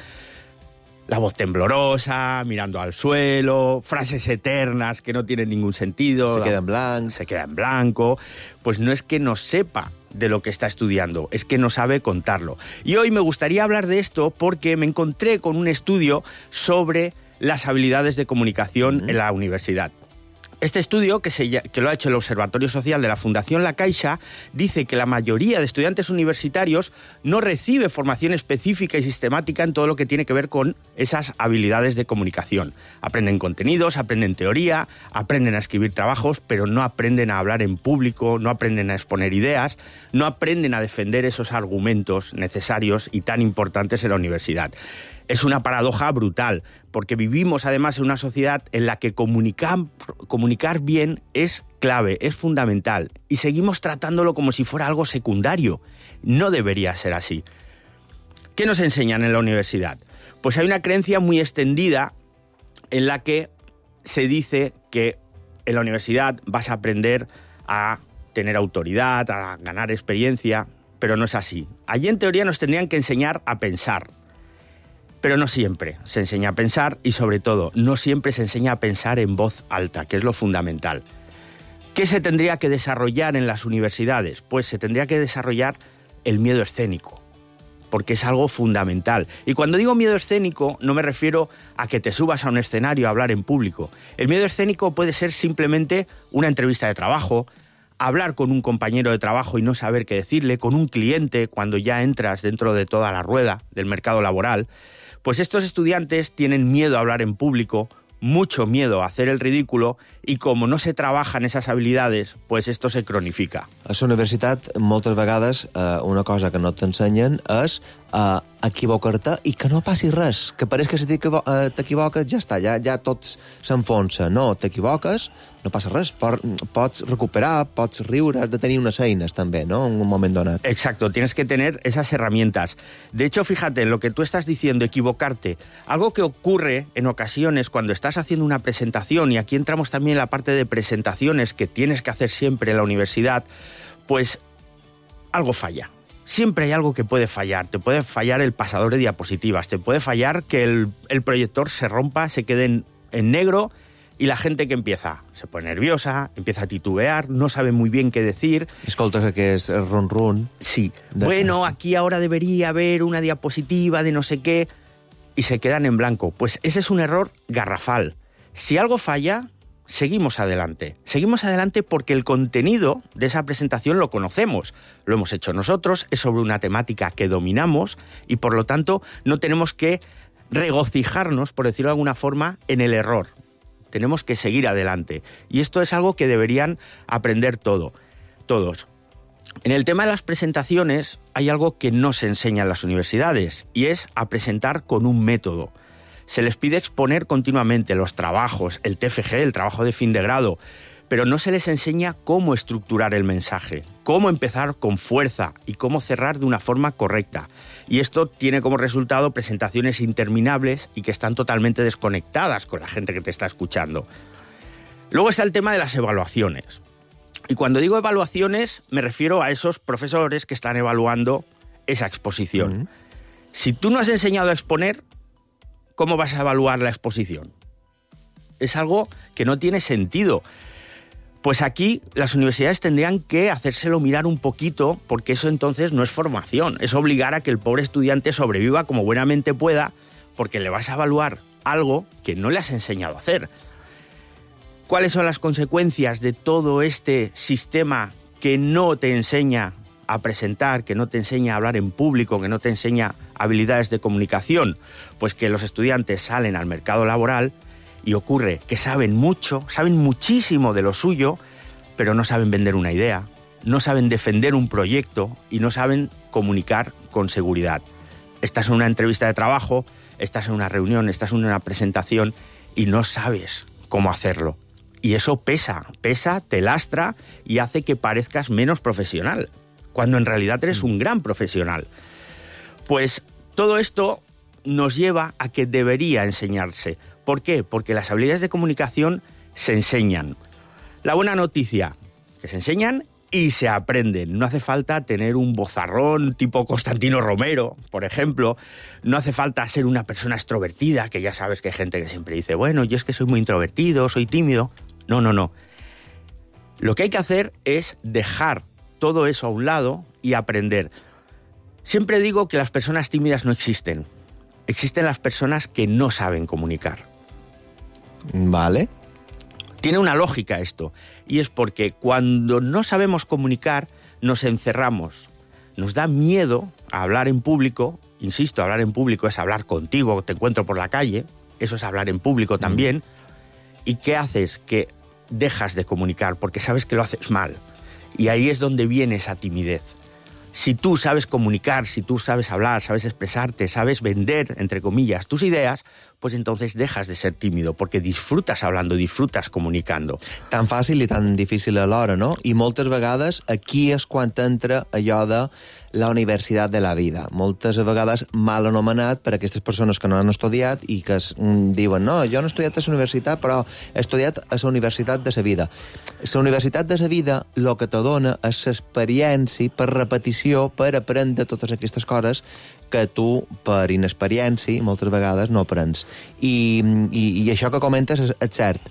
la voz temblorosa, mirando al suelo, frases eternas que no tienen ningún sentido. Se queda en blanco. Se queda en blanco. Pues no es que no sepa de lo que está estudiando, es que no sabe contarlo. Y hoy me gustaría hablar de esto porque me encontré con un estudio sobre las habilidades de comunicación uh-huh. en la universidad. Este estudio, que, se, que lo ha hecho el Observatorio Social de la Fundación La Caixa, dice que la mayoría de estudiantes universitarios no recibe formación específica y sistemática en todo lo que tiene que ver con esas habilidades de comunicación. Aprenden contenidos, aprenden teoría, aprenden a escribir trabajos, pero no aprenden a hablar en público, no aprenden a exponer ideas, no aprenden a defender esos argumentos necesarios y tan importantes en la universidad. Es una paradoja brutal, porque vivimos además en una sociedad en la que comunicar, comunicar bien es clave, es fundamental, y seguimos tratándolo como si fuera algo secundario. No debería ser así. ¿Qué nos enseñan en la universidad? Pues hay una creencia muy extendida en la que se dice que en la universidad vas a aprender a tener autoridad, a ganar experiencia, pero no es así. Allí en teoría nos tendrían que enseñar a pensar. Pero no siempre se enseña a pensar y, sobre todo, no siempre se enseña a pensar en voz alta, que es lo fundamental. ¿Qué se tendría que desarrollar en las universidades? Pues se tendría que desarrollar el miedo escénico, porque es algo fundamental. Y cuando digo miedo escénico, no me refiero a que te subas a un escenario a hablar en público. El miedo escénico puede ser simplemente una entrevista de trabajo, hablar con un compañero de trabajo y no saber qué decirle, con un cliente cuando ya entras dentro de toda la rueda del mercado laboral. Pues estos estudiantes tienen miedo a hablar en público, mucho miedo a hacer el ridículo, y como no se trabajan esas habilidades, pues esto se cronifica. A la universitat, moltes vegades, eh, una cosa que no t'ensenyen és eh, equivocar-te i que no passi res, que pareix que si t'equivoques ja està, ja, ja tot s'enfonsa. No, t'equivoques, no passa res, pots recuperar, pots riure, has de tenir unes eines també, ¿no?, en un moment donat. Exacto, tienes que tener esas herramientas. De hecho, fíjate, en lo que tú estás diciendo, equivocarte, algo que ocurre en ocasiones cuando estás haciendo una presentación, y aquí entramos también en la parte de presentaciones que tienes que hacer siempre en la universidad, pues algo falla. Siempre hay algo que puede fallar. Te puede fallar el pasador de diapositivas, te puede fallar que el, el proyector se rompa, se quede en, en negro Y la gente que empieza, se pone nerviosa, empieza a titubear, no sabe muy bien qué decir. Escolta que es run run. Sí. De... Bueno, aquí ahora debería haber una diapositiva de no sé qué, y se quedan en blanco. Pues ese es un error garrafal. Si algo falla, seguimos adelante. Seguimos adelante porque el contenido de esa presentación lo conocemos. Lo hemos hecho nosotros, es sobre una temática que dominamos y por lo tanto no tenemos que regocijarnos, por decirlo de alguna forma, en el error. Tenemos que seguir adelante. Y esto es algo que deberían aprender todo, todos. En el tema de las presentaciones hay algo que no se enseña en las universidades y es a presentar con un método. Se les pide exponer continuamente los trabajos, el T F G, el trabajo de fin de grado, pero no se les enseña cómo estructurar el mensaje, cómo empezar con fuerza y cómo cerrar de una forma correcta. Y esto tiene como resultado presentaciones interminables y que están totalmente desconectadas con la gente que te está escuchando. Luego está el tema de las evaluaciones. Y cuando digo evaluaciones, me refiero a esos profesores que están evaluando esa exposición. Uh-huh. Si tú no has enseñado a exponer, ¿cómo vas a evaluar la exposición? Es algo que no tiene sentido. Pues aquí las universidades tendrían que hacérselo mirar un poquito, porque eso entonces no es formación, es obligar a que el pobre estudiante sobreviva como buenamente pueda, porque le vas a evaluar algo que no le has enseñado a hacer. ¿Cuáles son las consecuencias de todo este sistema que no te enseña a presentar, que no te enseña a hablar en público, que no te enseña habilidades de comunicación? Pues que los estudiantes salen al mercado laboral y ocurre que saben mucho, saben muchísimo de lo suyo, pero no saben vender una idea, no saben defender un proyecto y no saben comunicar con seguridad. Estás en una entrevista de trabajo, estás en una reunión, estás en una presentación y no sabes cómo hacerlo. Y eso pesa, pesa, te lastra y hace que parezcas menos profesional, cuando en realidad eres un gran profesional. Pues todo esto nos lleva a que debería enseñarse. ¿Por qué? Porque las habilidades de comunicación se enseñan. La buena noticia, que se enseñan y se aprenden. No hace falta tener un vozarrón tipo Constantino Romero, por ejemplo. No hace falta ser una persona extrovertida, que ya sabes que hay gente que siempre dice, bueno, yo es que soy muy introvertido, soy tímido. No, no, no. Lo que hay que hacer es dejar todo eso a un lado y aprender. Siempre digo que las personas tímidas no existen. Existen las personas que no saben comunicar. Vale. Tiene una lógica esto, y es porque cuando no sabemos comunicar, nos encerramos. Nos da miedo a hablar en público. Insisto, hablar en público es hablar contigo, te encuentro por la calle. Eso es hablar en público también. Mm. ¿Y qué haces? Que dejas de comunicar porque sabes que lo haces mal. Y ahí es donde viene esa timidez. Si tú sabes comunicar, si tú sabes hablar, sabes expresarte, sabes vender, entre comillas, tus ideas, pues entonces dejas de ser tímido, porque disfrutas hablando, disfrutas comunicando. Tan fàcil i tan difícil alhora, no? I moltes vegades aquí és quan entra allò de la universitat de la vida. Moltes vegades mal anomenat per aquestes persones que no han estudiat i que es, mm, diuen, no, jo no he estudiat a la universitat, però he estudiat a la universitat de la vida. La universitat de la vida el que te dona és l'experiència per repetició, per aprendre totes aquestes coses que tu, per inexperiència, moltes vegades no aprens. I, i, i això que comentes és, és cert.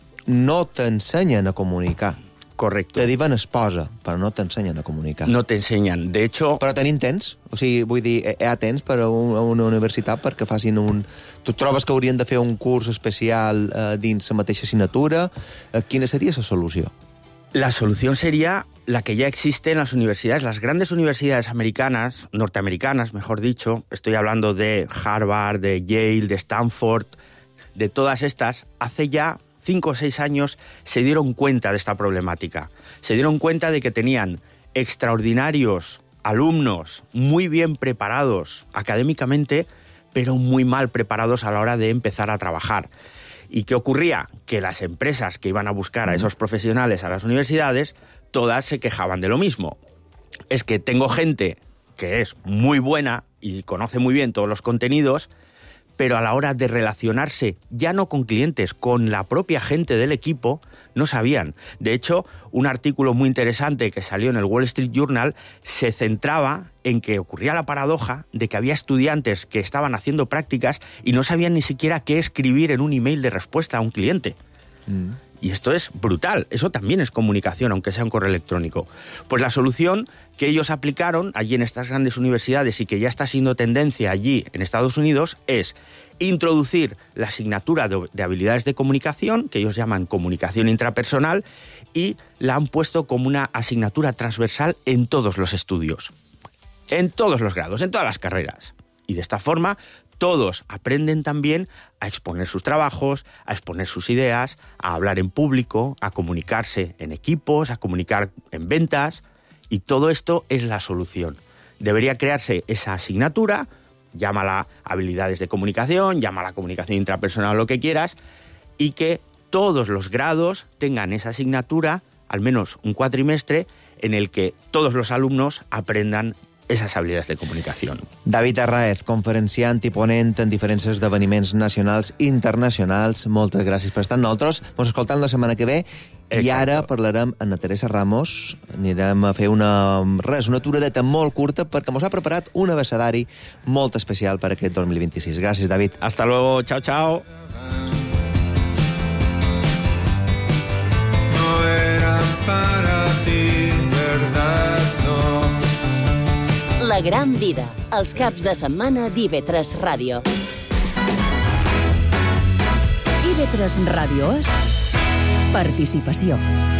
No t'ensenyen a comunicar. Correcto. Te diuen esposa, però no t'ensenyen a comunicar. No t'ensenyen. De hecho... Però tenim temps. O sigui, vull dir, hi ha temps per a, un, a una universitat perquè facin un... Tu trobes que haurien de fer un curs especial eh, dins la mateixa assignatura? Eh, quina seria la solució? La solución sería la que ya existe en las universidades, las grandes universidades americanas, norteamericanas, mejor dicho. Estoy hablando de Harvard, de Yale, de Stanford, de todas estas. Hace ya cinco o seis años se dieron cuenta de esta problemática. Se dieron cuenta de que tenían extraordinarios alumnos, muy bien preparados académicamente, pero muy mal preparados a la hora de empezar a trabajar. ¿Y qué ocurría? Que las empresas que iban a buscar a esos profesionales a las universidades, todas se quejaban de lo mismo. Es que tengo gente que es muy buena y conoce muy bien todos los contenidos, pero a la hora de relacionarse, ya no con clientes, con la propia gente del equipo, no sabían. De hecho, un artículo muy interesante que salió en el Wall Street Journal se centraba en que ocurría la paradoja de que había estudiantes que estaban haciendo prácticas y no sabían ni siquiera qué escribir en un email de respuesta a un cliente. Mm. Y esto es brutal, eso también es comunicación, aunque sea un correo electrónico. Pues la solución que ellos aplicaron allí en estas grandes universidades y que ya está siendo tendencia allí en Estados Unidos es introducir la asignatura de, de habilidades de comunicación, que ellos llaman comunicación intrapersonal, y la han puesto como una asignatura transversal en todos los estudios, en todos los grados, en todas las carreras. Y de esta forma todos aprenden también a exponer sus trabajos, a exponer sus ideas, a hablar en público, a comunicarse en equipos, a comunicar en ventas, y todo esto es la solución. Debería crearse esa asignatura, llámala habilidades de comunicación, llámala comunicación intrapersonal, lo que quieras, y que todos los grados tengan esa asignatura, al menos un cuatrimestre, en el que todos los alumnos aprendan esas habilidades de comunicación. David Arraez, conferenciant i ponent en diferents esdeveniments nacionals i internacionals. Moltes gràcies per estar amb nosaltres. Ens escoltem la setmana que ve. Exacte. I ara parlarem amb la Teresa Ramos. Anirem a fer una, res, una turadeta molt curta perquè ens ha preparat un abecedari molt especial per aquest dos mil vint-i-sis. Gràcies, David. Hasta luego. Chao, chao. No era para ti, verdad, no. La gran vida, els caps de setmana d'I V tres Ràdio. I V tres Ràdio és participació.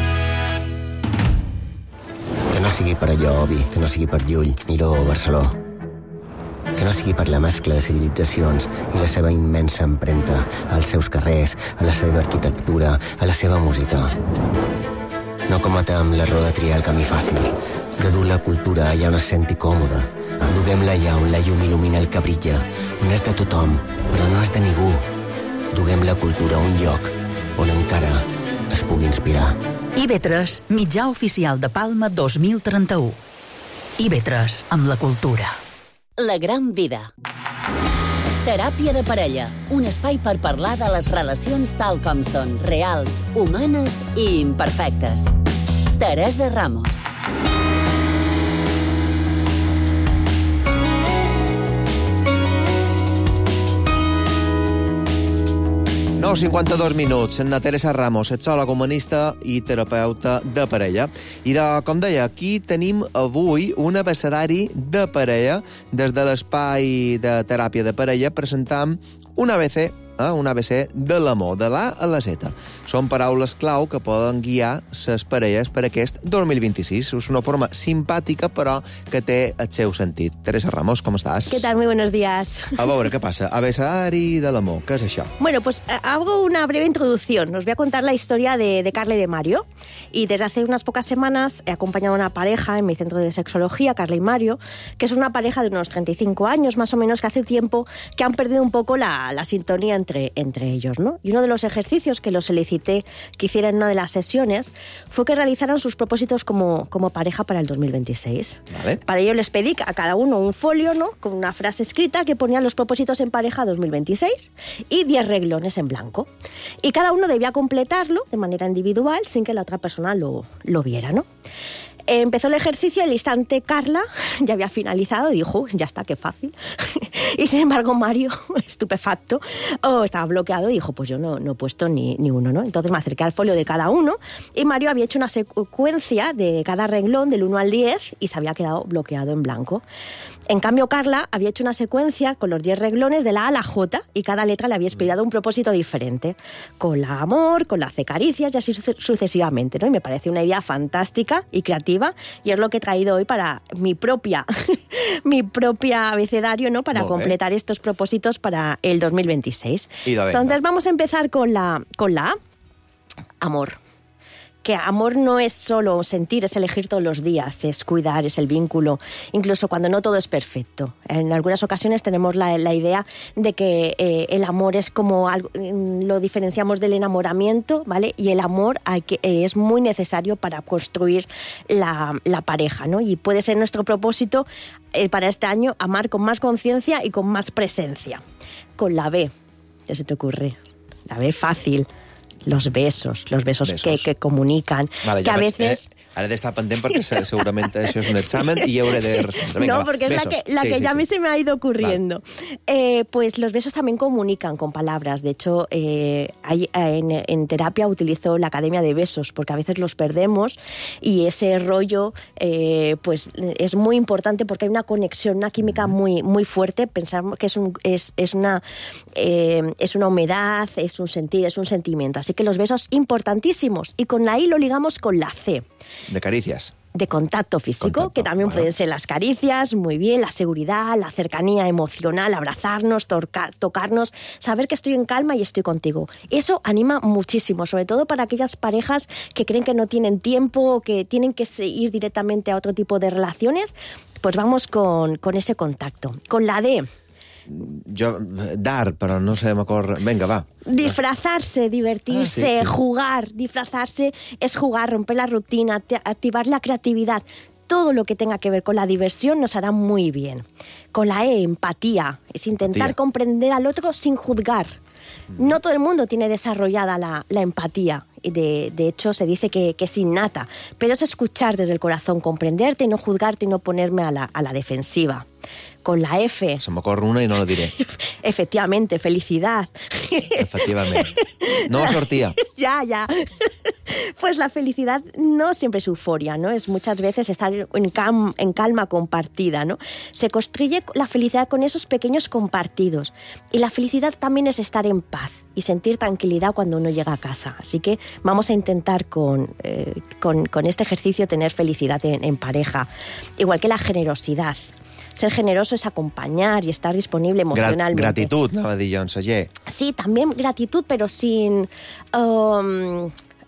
Que no sigui per allò, Obi, que no sigui per Llull, Miró o Barceló. Que no sigui per la mescla de civilitzacions i la seva immensa empremta als seus carrers, a la seva arquitectura, a la seva música. No cometem l'error de triar el camí fàcil, de dur la cultura allà on es senti còmode. Duguem-la allà on la llum il·lumina el que brilla, on és de tothom, però no és de ningú. Duguem la cultura a un lloc on encara es pugui inspirar. I V tres, mitjà oficial de Palma dos mil trenta-u. I V tres, amb la cultura. La gran vida. Teràpia de parella, un espai per parlar de les relacions tal com són, reals, humanes i imperfectes. Teresa Ramos. nou cinquanta-dos minuts. Na Teresa Ramos, sexòloga humanista i terapeuta de parella. I, de, com deia, aquí tenim avui un abecedari de parella. Des de l'espai de teràpia de parella presentam un A B C, eh? un A B C de l'amor, de l'A a la Z. Són paraules clau que poden guiar les parelles per aquest dos mil vint-i-sis. És una forma simpàtica, però que té el seu sentit. Teresa Ramos, com estàs? ¿Qué tal? Muy buenos días. A veure, què passa? Abecedari de l'amor, què és això? Bueno, pues hago una breve introducción. Os voy a contar la historia de, de Carla y de Mario. Y desde hace unas pocas semanas he acompañado a una pareja en mi centro de sexología, Carla y Mario, que es una pareja de unos treinta y cinco años, más o menos, que hace tiempo que han perdido un poco la, la sintonía entre, entre ellos, ¿no? Y uno de los ejercicios que los solicité que hicieran en una de las sesiones fue que realizaran sus propósitos como, como pareja para el dos mil veintiséis. Vale. Para ello les pedí a cada uno un folio, ¿no?, con una frase escrita que ponía los propósitos en pareja dos mil veintiséis y diez reglones en blanco. Y cada uno debía completarlo de manera individual sin que la otra persona lo, lo viera, ¿no? Empezó el ejercicio, al instante Carla ya había finalizado y dijo, ya está, qué fácil. Y sin embargo Mario, estupefacto, oh, estaba bloqueado y dijo, pues yo no, no he puesto ni, ni uno, ¿no? Entonces me acerqué al folio de cada uno y Mario había hecho una secuencia de cada renglón del uno al diez y se había quedado bloqueado en blanco. En cambio, Carla había hecho una secuencia con los diez reglones de la A a la J y cada letra le había inspirado un propósito diferente. Con la amor, con la C caricias y así sucesivamente, ¿no? Y me parece una idea fantástica y creativa y es lo que he traído hoy para mi propia, mi propia abecedario, ¿no?, para completar estos propósitos para el dos mil veintiséis. Entonces vamos a empezar con la, con la A. Amor. Que amor no es solo sentir, es elegir todos los días, es cuidar, es el vínculo, incluso cuando no todo es perfecto. En algunas ocasiones tenemos la, la idea de que eh, el amor es como algo, lo diferenciamos del enamoramiento, ¿vale? Y el amor hay que, eh, es muy necesario para construir la, la pareja, ¿no? Y puede ser nuestro propósito eh, para este año amar con más conciencia y con más presencia. Con la B, ¿qué se te ocurre? La B fácil. Los besos, los besos, besos. Que, que comunican. Vale, que a vaig, veces... Eh, ara he d'estar pendent perquè segurament això és un examen y hauré de responder. Venga, no, porque va, es besos. la que, la sí, que sí, ya sí. a mí se me ha ido ocurriendo. Vale. Eh, pues los besos también comunican con palabras. De hecho, eh, hay, en, en terapia utilizo la academia de besos porque a veces los perdemos y ese rollo eh, pues es muy importante porque hay una conexión, una química muy, muy fuerte. Pensar que es, un, es, es, una, eh, es una humedad, es un sentir, es un sentimiento. Así que los besos importantísimos. Y con la I lo ligamos con la C. De caricias. De contacto físico, contacto, que también bueno. pueden ser las caricias, muy bien, la seguridad, la cercanía emocional, abrazarnos, toca, tocarnos, saber que estoy en calma y estoy contigo. Eso anima muchísimo, sobre todo para aquellas parejas que creen que no tienen tiempo o que tienen que ir directamente a otro tipo de relaciones, pues vamos con, con ese contacto. Con la D. Jo, dar, però no sé, m'acord... Vinga, va. Disfrazarse, divertirse, ah, sí, sí. jugar. Disfrazarse es jugar, romper la rutina, activar la creatividad. Todo lo que tenga que ver con la diversión nos hará muy bien. Con la E, empatía. Es intentar empatía. comprender al otro sin juzgar. No todo el mundo tiene desarrollada la, la empatía. De, de hecho, se dice que, que es innata. Pero es escuchar desde el corazón, comprenderte y no juzgarte y no ponerme a la, a la defensiva. Con la F... Se m'ocorre una i no la diré. Efectivamente, felicidad. Efectivament. No sortia. Ya, ya. Pues la felicidad no siempre es euforia, ¿no? Es muchas veces estar en, cam, en calma compartida, ¿no? Se construye la felicidad con esos pequeños compartidos. Y la felicidad también es estar en paz y sentir tranquilidad cuando uno llega a casa. Así que vamos a intentar con, eh, con, con este ejercicio tener felicidad en, en pareja. Igual que la generosidad. Ser generoso es acompañar y estar disponible emocionalmente. Gratitud, anava a dir jo, en Sager. Sí, también gratitud, pero sin... Um,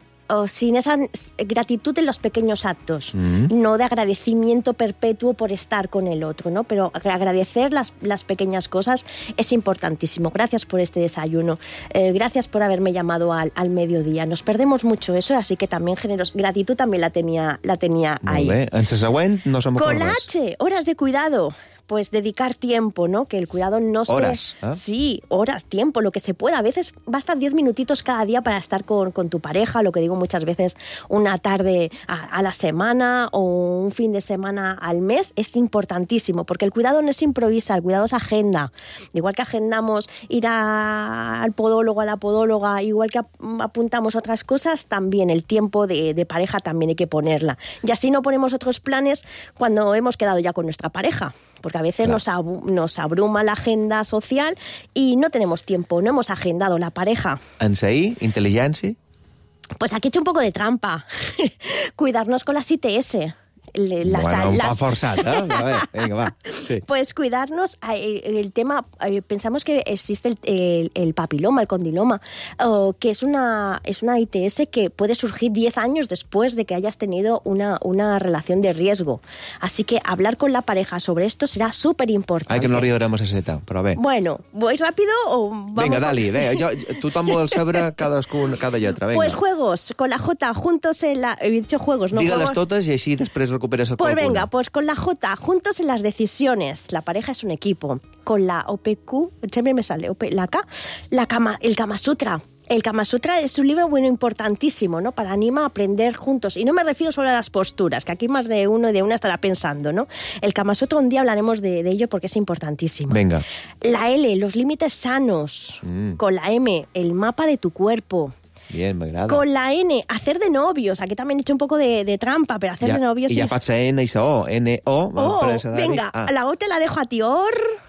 o sin esa gratitud en los pequeños actos, mm. no de agradecimiento perpetuo por estar con el otro, ¿no? Pero agradecer las, las pequeñas cosas es importantísimo. Gracias por este desayuno, eh, gracias por haberme llamado al, al mediodía. Nos perdemos mucho eso, así que también generos, gratitud también la tenía, la tenía ahí. Molt bé. En la següent no se m'acord res. Con la H, horas de cuidado. Pues dedicar tiempo, ¿no? Que el cuidado no sea... Horas, ¿eh? Sí, horas, tiempo, lo que se pueda. A veces basta diez minutitos cada día para estar con, con tu pareja, lo que digo muchas veces, una tarde a, a la semana o un fin de semana al mes, es importantísimo, porque el cuidado no se improvisa, el cuidado es agenda. Igual que agendamos ir a, al podólogo, a la podóloga, igual que apuntamos otras cosas, también el tiempo de, de pareja también hay que ponerla. Y así no ponemos otros planes cuando hemos quedado ya con nuestra pareja. Porque a veces nos, ab- nos abruma la agenda social y no tenemos tiempo, no hemos agendado la pareja. En seguir, inteligencia. Pues aquí he hecho un poco de trampa. Cuidarnos con las I T S. Las, bueno, un las... poc forçat, eh? A ver, venga, va. Sí. Pues cuidarnos, el, el tema, pensamos que existe el, el, el papiloma, el condiloma, uh, que es una, es una I T S que puede surgir diez años después de que hayas tenido una, una relación de riesgo. Así que hablar con la pareja sobre esto será súper importante. Ai, que no arribarem a esa etapa, però bé. Bueno, ¿voy rápido o vamos? Venga, dali, ve, jo, tothom vol saber cadascun, cada lletra, venga. Pues juegos, con la J, juntos en la... He dicho juegos, ¿no? Dígalas juegos... totes i així després recuperes el Pues qualcuna. venga, pues con la J, juntos en las decisiones. La pareja es un equipo. Con la O P Q, siempre me sale, O P, la K, la Kama, el Kama Sutra. El Kama Sutra es un libro bueno importantísimo, ¿no? Para anima a aprender juntos. Y no me refiero solo a las posturas, que aquí más de uno y de una estará pensando, ¿no? El Kama Sutra un día hablaremos de, de ello porque es importantísimo. Venga. La L, los límites sanos. Mm. Con la M, el mapa de tu cuerpo. Bien, m'agrada. Con la N, hacer de novios. Aquí también he hecho un poco de, de trampa, pero hacer ja, de novios... I ja faig la N i la O. N O. Oh, venga, ah. La O te la dejo a ti. Or...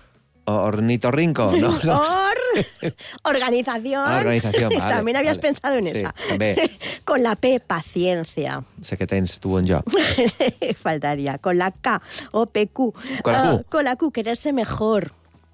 Ornitorrinco. No, no. Or... Organización. Ah, organización, vale. También habías vale. pensado en sí, esa. També. Con la P, paciencia. Sé que tens tu en jo. Faltaría. Con la K, O P Q. Con la Q. Uh, con la Q, quererse mejor.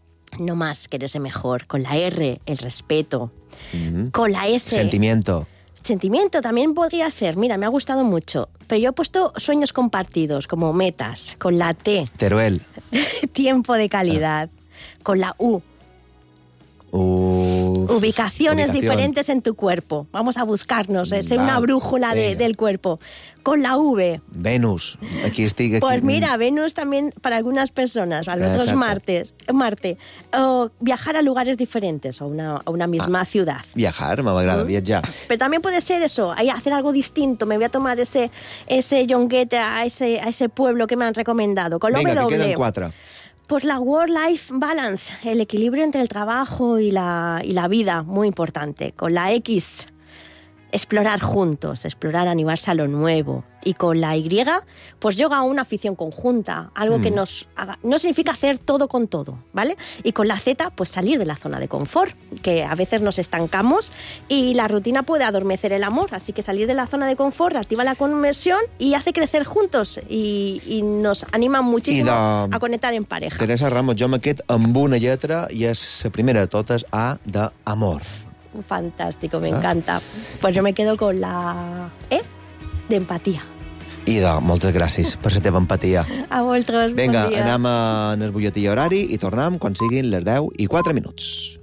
No más, quererse mejor. Con la R, el respeto. Mm-hmm. Con la S... Sentimiento. Sentimiento también podría ser. Mira, me ha gustado mucho. Pero yo he puesto sueños compartidos, como metas. Con la T... Teruel. Tiempo de calidad. Ah. Con la U... Uh, Ubicaciones Ubicación. diferentes en tu cuerpo. Vamos a buscarnos, es una Val, brújula de, del cuerpo. Con la V. Venus. Aquí estic... Aquí. Pues mira, Venus también para algunas personas, para otros Exacto. martes, Marte. O viajar a lugares diferentes o una, a una misma Ah. ciudad. Viajar, m'agrada, Mm. viatjar. Pero también puede ser eso, ahí hacer algo distinto. Me voy a tomar ese, ese yonguete a ese, a ese pueblo que me han recomendado. Con la Vinga, que W. queden quatre. Pues la work-life balance, el equilibrio entre el trabajo y la, y la vida, muy importante. Con la X, explorar juntos, explorar, animarse a lo nuevo. Y con la Y, pues yoga, una afición conjunta, algo Mm. que nos haga... No significa hacer todo con todo, ¿vale? Y con la Z, pues salir de la zona de confort, que a veces nos estancamos y la rutina puede adormecer el amor, así que salir de la zona de confort activa la conversión y hace crecer juntos y, y nos anima muchísimo de- a conectar en pareja. Teresa Ramos, jo me quedo amb una lletra i és la primera de totes, A, d'amor. Fantástico, me Ah. encanta. Pues yo me quedo con la E de empatía. I de moltes gràcies per la teva empatia. A vosaltres, Vinga, bon dia. anem a en el butlletí horari i tornem quan siguin les deu i quatre minuts.